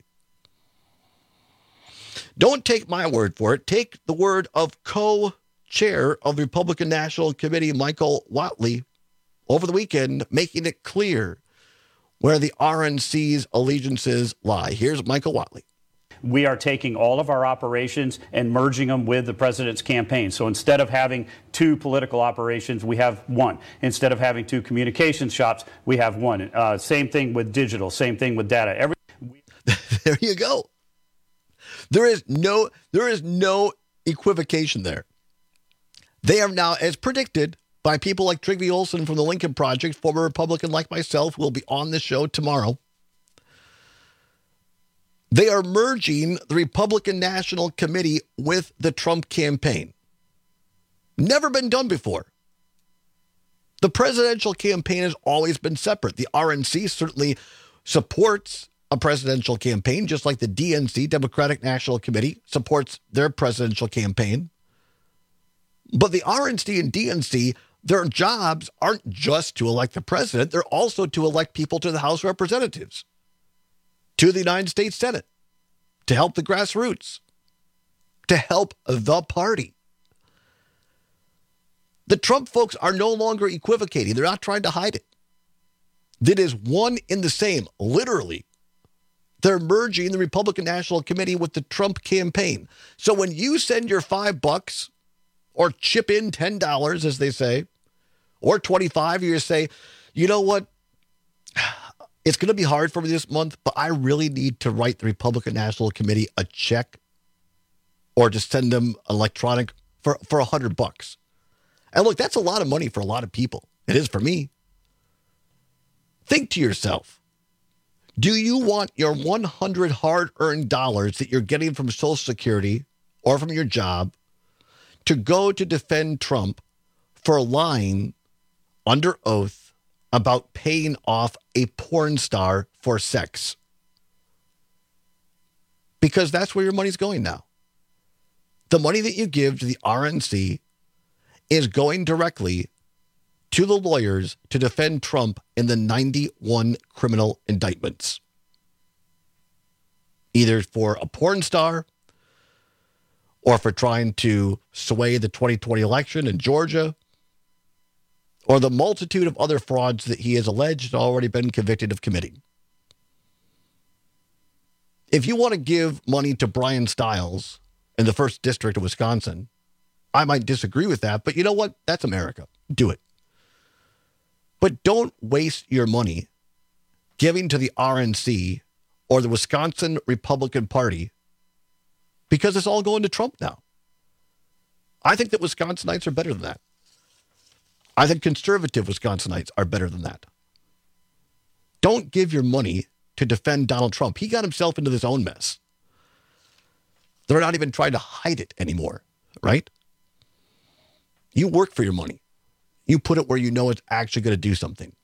Speaker 18: Don't take my word for it. Take the word of co-chair of the Republican National Committee, Michael Whatley, over the weekend, making it clear where the R N C's allegiances lie. Here's Michael Watley.
Speaker 10: We are taking all of our operations and merging them with the president's campaign. So instead of having two political operations, we have one. Instead of having two communications shops, we have one. Uh, same thing with digital, same thing with data. Every-
Speaker 18: there you go. There is no, there is no equivocation there. They are now, as predicted by people like Trygve Olsen from the Lincoln Project, former Republican like myself, who will be on the show tomorrow. They are merging the Republican National Committee with the Trump campaign. Never been done before. The presidential campaign has always been separate. The R N C certainly supports a presidential campaign, just like the D N C, Democratic National Committee, supports their presidential campaign. But the R N C and D N C, their jobs aren't just to elect the president. They're also to elect people to the House of Representatives, to the United States Senate, to help the grassroots, to help the party. The Trump folks are no longer equivocating. They're not trying to hide it. That is one in the same, literally. They're merging the Republican National Committee with the Trump campaign. So when you send your five bucks or chip in ten dollars, as they say, or twenty-five, you say, you know what? It's going to be hard for me this month, but I really need to write the Republican National Committee a check or just send them electronic for, for a hundred bucks. And look, that's a lot of money for a lot of people. It is for me. Think to yourself, do you want your one hundred hard-earned dollars that you're getting from Social Security or from your job to go to defend Trump for lying under oath about paying off a porn star for sex? Because that's where your money's going now. The money that you give to the R N C is going directly to the lawyers to defend Trump in the ninety-one criminal indictments. Either for a porn star or for trying to sway the twenty twenty election in Georgia, or the multitude of other frauds that he has alleged and already been convicted of committing. If you want to give money to Brian Stiles in the first district of Wisconsin, I might disagree with that, but you know what? That's America. Do it. But don't waste your money giving to the R N C or the Wisconsin Republican Party, because it's all going to Trump now. I think that Wisconsinites are better than that. I think conservative Wisconsinites are better than that. Don't give your money to defend Donald Trump. He got himself into this own mess. They're not even trying to hide it anymore, right? You work for your money. You put it where you know it's actually going to do something.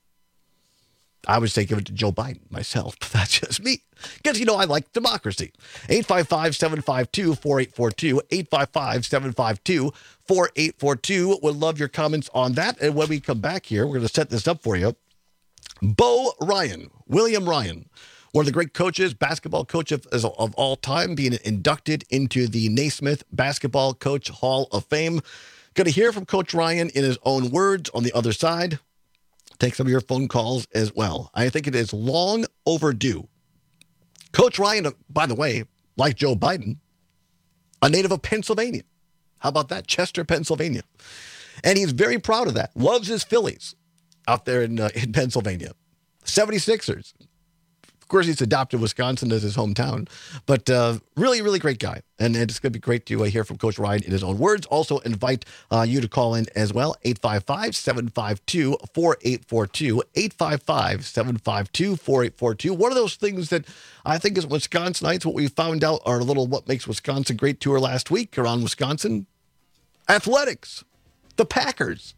Speaker 18: I would say give it to Joe Biden myself, but that's just me. Because, you know, I like democracy. eight five five, seven five two, four eight four two, eight five five, seven five two, four eight four two. Would love your comments on that. And when we come back here, we're going to set this up for you. Bo Ryan, William Ryan, one of the great coaches, basketball coach of, of all time, being inducted into the Naismith Basketball Coach Hall of Fame. Going to hear from Coach Ryan in his own words on the other side. Take some of your phone calls as well. I think it is long overdue. Coach Ryan, by the way, like Joe Biden, a native of Pennsylvania. How about that? Chester, Pennsylvania. And he's very proud of that. Loves his Phillies out there in, uh, in Pennsylvania. seventy-sixers. Of course, he's adopted Wisconsin as his hometown, but uh, really, really great guy. And it's going to be great to uh, hear from Coach Ryan in his own words. Also invite uh, you to call in as well, eight five five, seven five two, four eight four two, eight five five, seven five two, four eight four two. One of those things that I think is Wisconsinites, what we found out, our little What Makes Wisconsin Great tour last week around Wisconsin. Athletics, the Packers,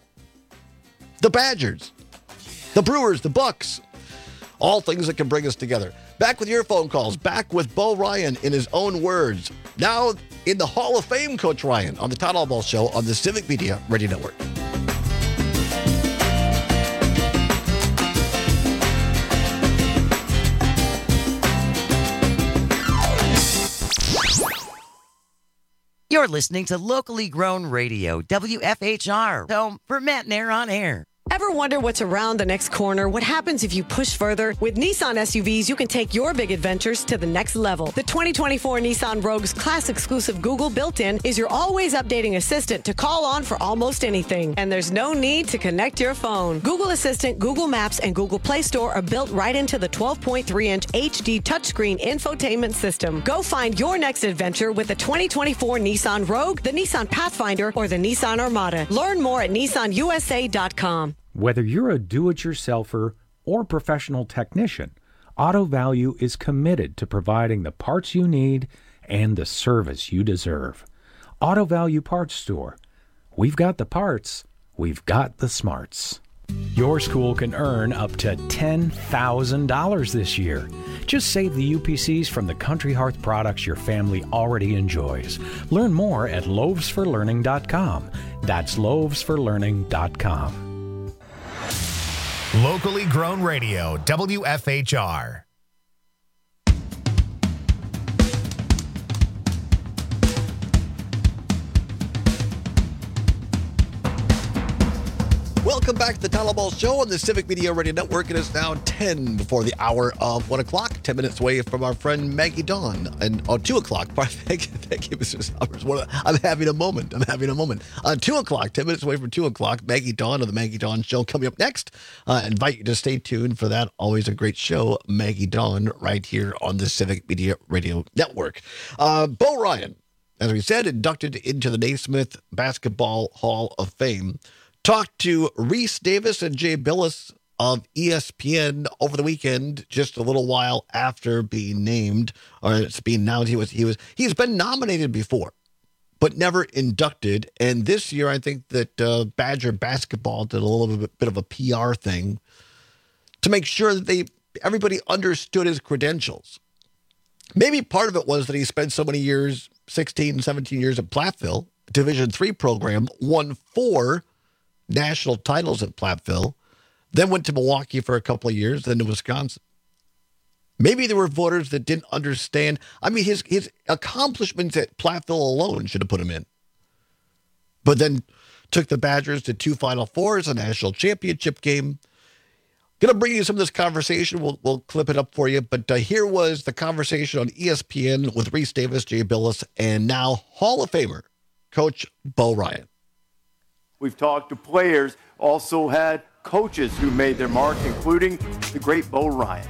Speaker 18: the Badgers, the Brewers, the Bucks. All things that can bring us together. Back with your phone calls. Back with Bo Ryan in his own words. Now in the Hall of Fame, Coach Ryan on the Todd Albaugh Show on the Civic Media Radio Network.
Speaker 11: You're listening to locally grown radio, W F H R, home for Matt and Air on Air. Ever wonder what's around the next corner? What happens if you push further? With Nissan S U Vs, you can take your big adventures to the next level. The twenty twenty-four Nissan Rogue's class-exclusive Google built-in is your always updating assistant to call on for almost anything. And there's no need to connect your phone. Google Assistant, Google Maps, and Google Play Store are built right into the twelve point three inch H D touchscreen infotainment system. Go find your next adventure with the twenty twenty-four Nissan Rogue, the Nissan Pathfinder, or the Nissan Armada. Learn more at Nissan U S A dot com.
Speaker 12: Whether you're a do-it-yourselfer or professional technician, Auto Value is committed to providing the parts you need and the service you deserve. Auto Value Parts Store. We've got the parts. We've got the smarts. Your school can earn up to ten thousand dollars this year. Just save the U P Cs from the Country Hearth products your family already enjoys. Learn more at loaves for learning dot com. That's loaves for learning dot com.
Speaker 9: Locally grown radio, W F H R.
Speaker 18: Welcome back to the Tyler Ball Show on the Civic Media Radio Network. It is now ten before the hour of one o'clock, ten minutes away from our friend Maggie Dawn. And on two o'clock, thank you, thank you, Mister Summers. I'm having a moment. I'm having a moment. On two o'clock, ten minutes away from two o'clock, Maggie Dawn of the Maggie Dawn Show coming up next. I uh, invite you to stay tuned for that. Always a great show, Maggie Dawn, right here on the Civic Media Radio Network. Uh, Bo Ryan, as we said, inducted into the Naismith Basketball Hall of Fame. Talked to Reese Davis and Jay Billis of E S P N over the weekend, just a little while after being named, or it's being announced. He was he was he's been nominated before, but never inducted. And this year, I think that uh, Badger basketball did a little bit, bit of a P R thing to make sure that they everybody understood his credentials. Maybe part of it was that he spent so many years, sixteen, seventeen years at Platteville, Division three program, won four national titles at Platteville, then went to Milwaukee for a couple of years, then to Wisconsin. Maybe there were voters that didn't understand. I mean, his his accomplishments at Platteville alone should have put him in. But then took the Badgers to two Final Fours, a national championship game. Going to bring you some of this conversation. We'll, we'll clip it up for you. But uh, here was the conversation on E S P N with Reese Davis, Jay Billis, and now Hall of Famer, Coach Bo Ryan.
Speaker 14: We've talked to players, also had coaches who made their mark, including the great Bo Ryan.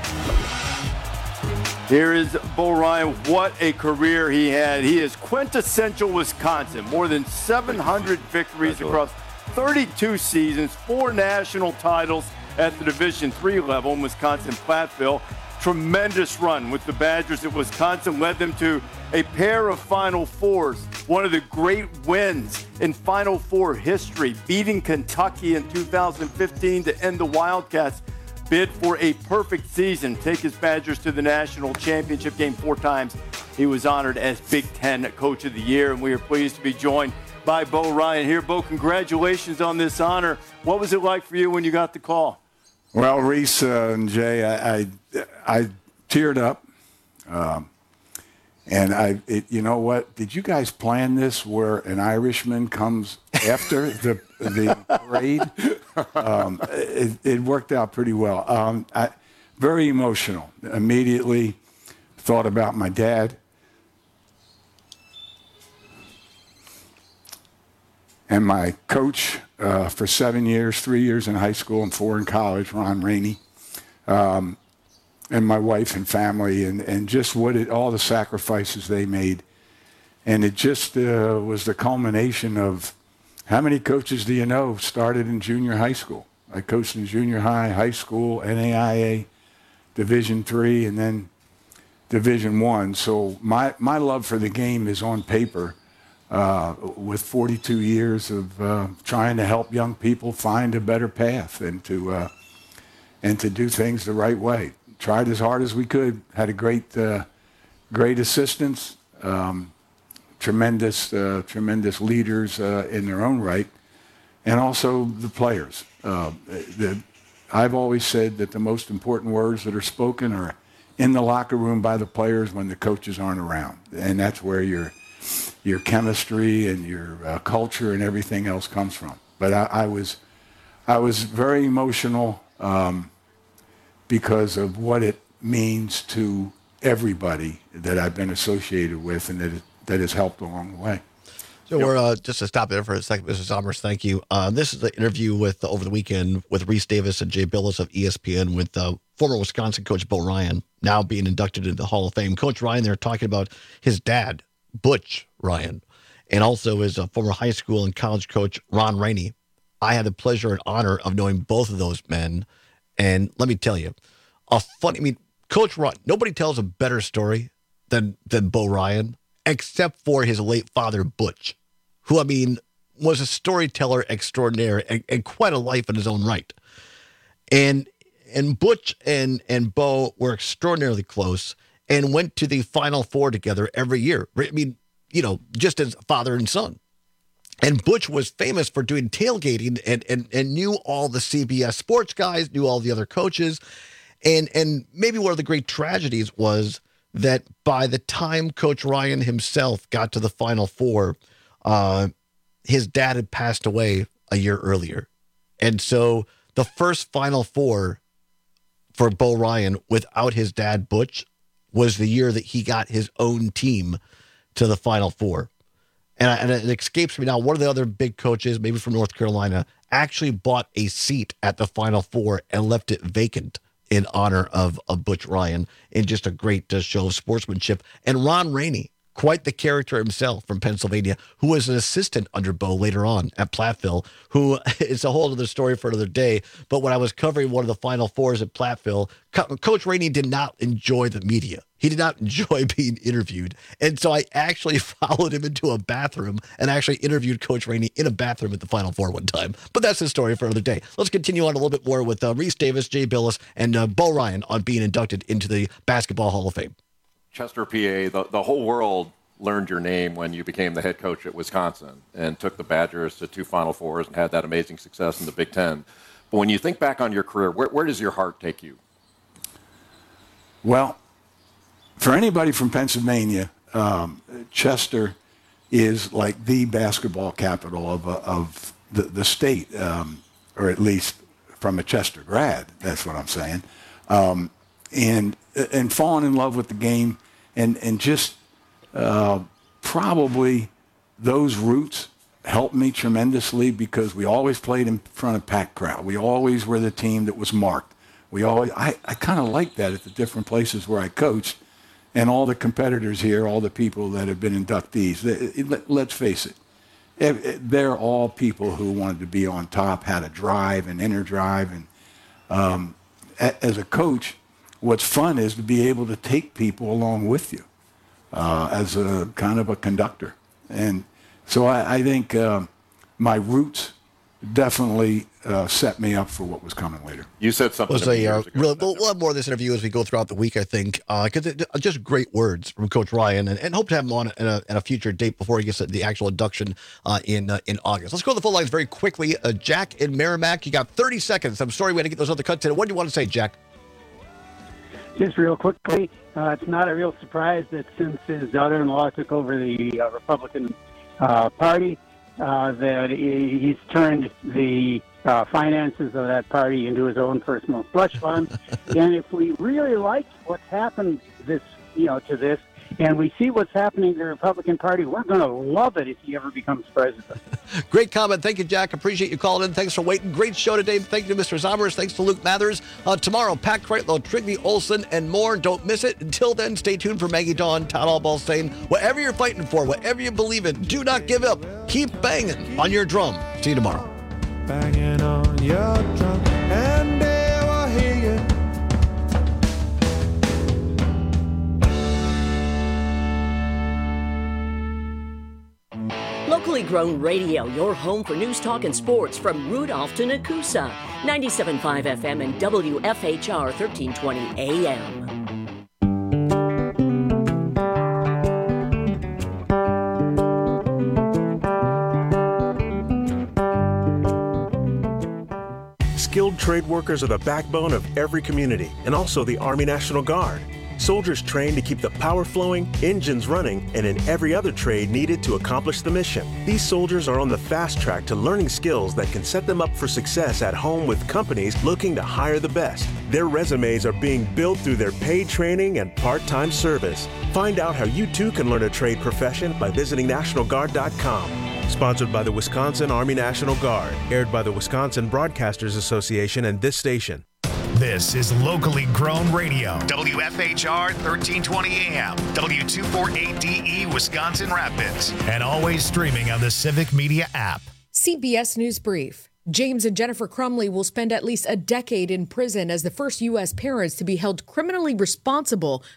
Speaker 14: Here is Bo Ryan. What a career he had. He is quintessential Wisconsin. More than seven hundred victories across thirty-two seasons, four national titles at the Division three level in Wisconsin Platteville. Tremendous run with the Badgers at Wisconsin led them to a pair of Final Fours. One of the great wins in Final Four history, beating Kentucky in two thousand fifteen to end the Wildcats' bid for a perfect season, take his Badgers to the national championship game four times. He was honored as Big Ten Coach of the Year, and we are pleased to be joined by Bo Ryan here. Bo, congratulations on this honor. What was it like for you when you got the call?
Speaker 15: Well, Reese uh, and Jay, I, I, I teared up. Um, and I, it, you know what? Did you guys plan this where an Irishman comes after the the parade? Um, it, it worked out pretty well. Um, I, very emotional. Immediately thought about my dad. And my coach uh, for seven years, three years in high school and four in college, Ron Rainey, um, and my wife and family, and, and just what it, all the sacrifices they made. And it just uh, was the culmination of how many coaches do you know started in junior high school? I coached in junior high, high school, N A I A, Division three, and then Division one. So my, my love for the game is on paper. Uh, with forty-two years of uh, trying to help young people find a better path and to uh, and to do things the right way. Tried as hard as we could. Had a great uh, great assistants, um, tremendous uh, tremendous leaders uh, in their own right, and also the players. Uh, the, I've always said that the most important words that are spoken are in the locker room by the players when the coaches aren't around, and that's where you're. Your chemistry and your uh, culture and everything else comes from. But I, I was, I was very emotional um, because of what it means to everybody that I've been associated with and that, that has helped along the way.
Speaker 18: So we're uh, just to stop there for a second, Mister Somers. Thank you. Uh, this is the interview with uh, over the weekend with Reese Davis and Jay Billis of E S P N with uh, former Wisconsin coach Bo Ryan, now being inducted into the Hall of Fame. Coach Ryan, they're talking about his dad, Butch Ryan, and also his uh, former high school and college coach Ron Rainey. I had the pleasure and honor of knowing both of those men, and let me tell you, a funny. I mean, Coach Ryan. Nobody tells a better story than than Bo Ryan, except for his late father, Butch, who, I mean, was a storyteller extraordinaire and, and quite a life in his own right. And and Butch and, and Bo were extraordinarily close and went to the Final Four together every year. I mean, you know, just as father and son. And Butch was famous for doing tailgating and, and, and knew all the C B S sports guys, knew all the other coaches. And, and maybe one of the great tragedies was that by the time Coach Ryan himself got to the Final Four, uh, his dad had passed away a year earlier. And so the first Final Four for Bo Ryan without his dad, Butch, was the year that he got his own team to the Final Four. And, I, and it escapes me now, one of the other big coaches, maybe from North Carolina, actually bought a seat at the Final Four and left it vacant in honor of, of Butch Ryan, in just a great uh, show of sportsmanship. And Ron Rainey, quite the character himself from Pennsylvania, who was an assistant under Bo later on at Platteville, who is a whole other story for another day. But when I was covering one of the Final Fours at Platteville, Co- Coach Rainey did not enjoy the media. He did not enjoy being interviewed. And so I actually followed him into a bathroom and actually interviewed Coach Rainey in a bathroom at the Final Four one time. But that's the story for another day. Let's continue on a little bit more with uh, Reese Davis, Jay Billis, and uh, Bo Ryan on being inducted into the Basketball Hall of Fame.
Speaker 2: Chester, P A, the, the whole world learned your name when you became the head coach at Wisconsin and took the Badgers to two Final Fours and had that amazing success in the Big Ten. But when you think back on your career, where, where does your heart take you?
Speaker 15: Well, for anybody from Pennsylvania, um, Chester is like the basketball capital of, uh, of the, the state, um, or at least from a Chester grad. That's what I'm saying. Um, and and falling in love with the game, and, and just uh, probably those roots helped me tremendously because we always played in front of packed crowd. We always were the team that was marked. We always I, I kind of like that at the different places where I coached. And all the competitors here, all the people that have been inductees, let's face it, they're all people who wanted to be on top, had a drive, an inner drive. And um, as a coach, what's fun is to be able to take people along with you uh, as a kind of a conductor. And so I, I think uh, my roots definitely uh, set me up for what was coming later.
Speaker 2: You said something.
Speaker 18: Was a, uh, really, we'll, we'll have more of this interview as we go throughout the week, I think, because uh, just great words from Coach Ryan, and, and hope to have him on in a, in a future date before he gets the actual induction uh, in uh, in August. Let's go to the phone lines very quickly. Uh, Jack in Merrimack, you got thirty seconds. I'm sorry we had to get those other cuts in. What do you want to say, Jack?
Speaker 16: Just real quickly, uh, it's not a real surprise that since his daughter-in-law took over the uh, Republican uh, Party, Uh, that he, he's turned the uh, finances of that party into his own personal slush fund. And if we really like what's happened this, you know, to this, and we see what's happening to the Republican Party, we're going to love it if he ever becomes president.
Speaker 18: Great comment. Thank you, Jack. Appreciate you calling in. Thanks for waiting. Great show today. Thank you to Mister Somers. Thanks to Luke Mathers. Uh, tomorrow, Pat Kreitlow, Trigby Olson, and more. Don't miss it. Until then, stay tuned for Maggie Dawn, Todd Allball saying, whatever you're fighting for, whatever you believe in, do not give up. Keep banging on your drum. See you tomorrow.
Speaker 20: Banging on your drum, and they will hear you.
Speaker 17: Locally grown radio, your home for news, talk, and sports from Rudolph to Nakusa. ninety-seven point five F M and W F H R thirteen twenty A M.
Speaker 21: Skilled trade workers are the backbone of every community and also the Army National Guard.
Speaker 1: Soldiers trained to keep the power flowing, engines running, and in every other trade needed to accomplish the mission. These soldiers are on the fast track to learning skills that can set them up for success at home with companies looking to hire the best. Their resumes are being built through their paid training and part-time service. Find out how you too can learn a trade profession by visiting National Guard dot com. Sponsored by the Wisconsin Army National Guard. Aired by the Wisconsin Broadcasters Association and this station.
Speaker 9: This is locally grown radio. W F H R thirteen twenty A M, W two forty-eight D E, Wisconsin Rapids. And always streaming on the Civic Media app.
Speaker 3: C B S News Brief. James and Jennifer Crumley will spend at least a decade in prison as the first U S parents to be held criminally responsible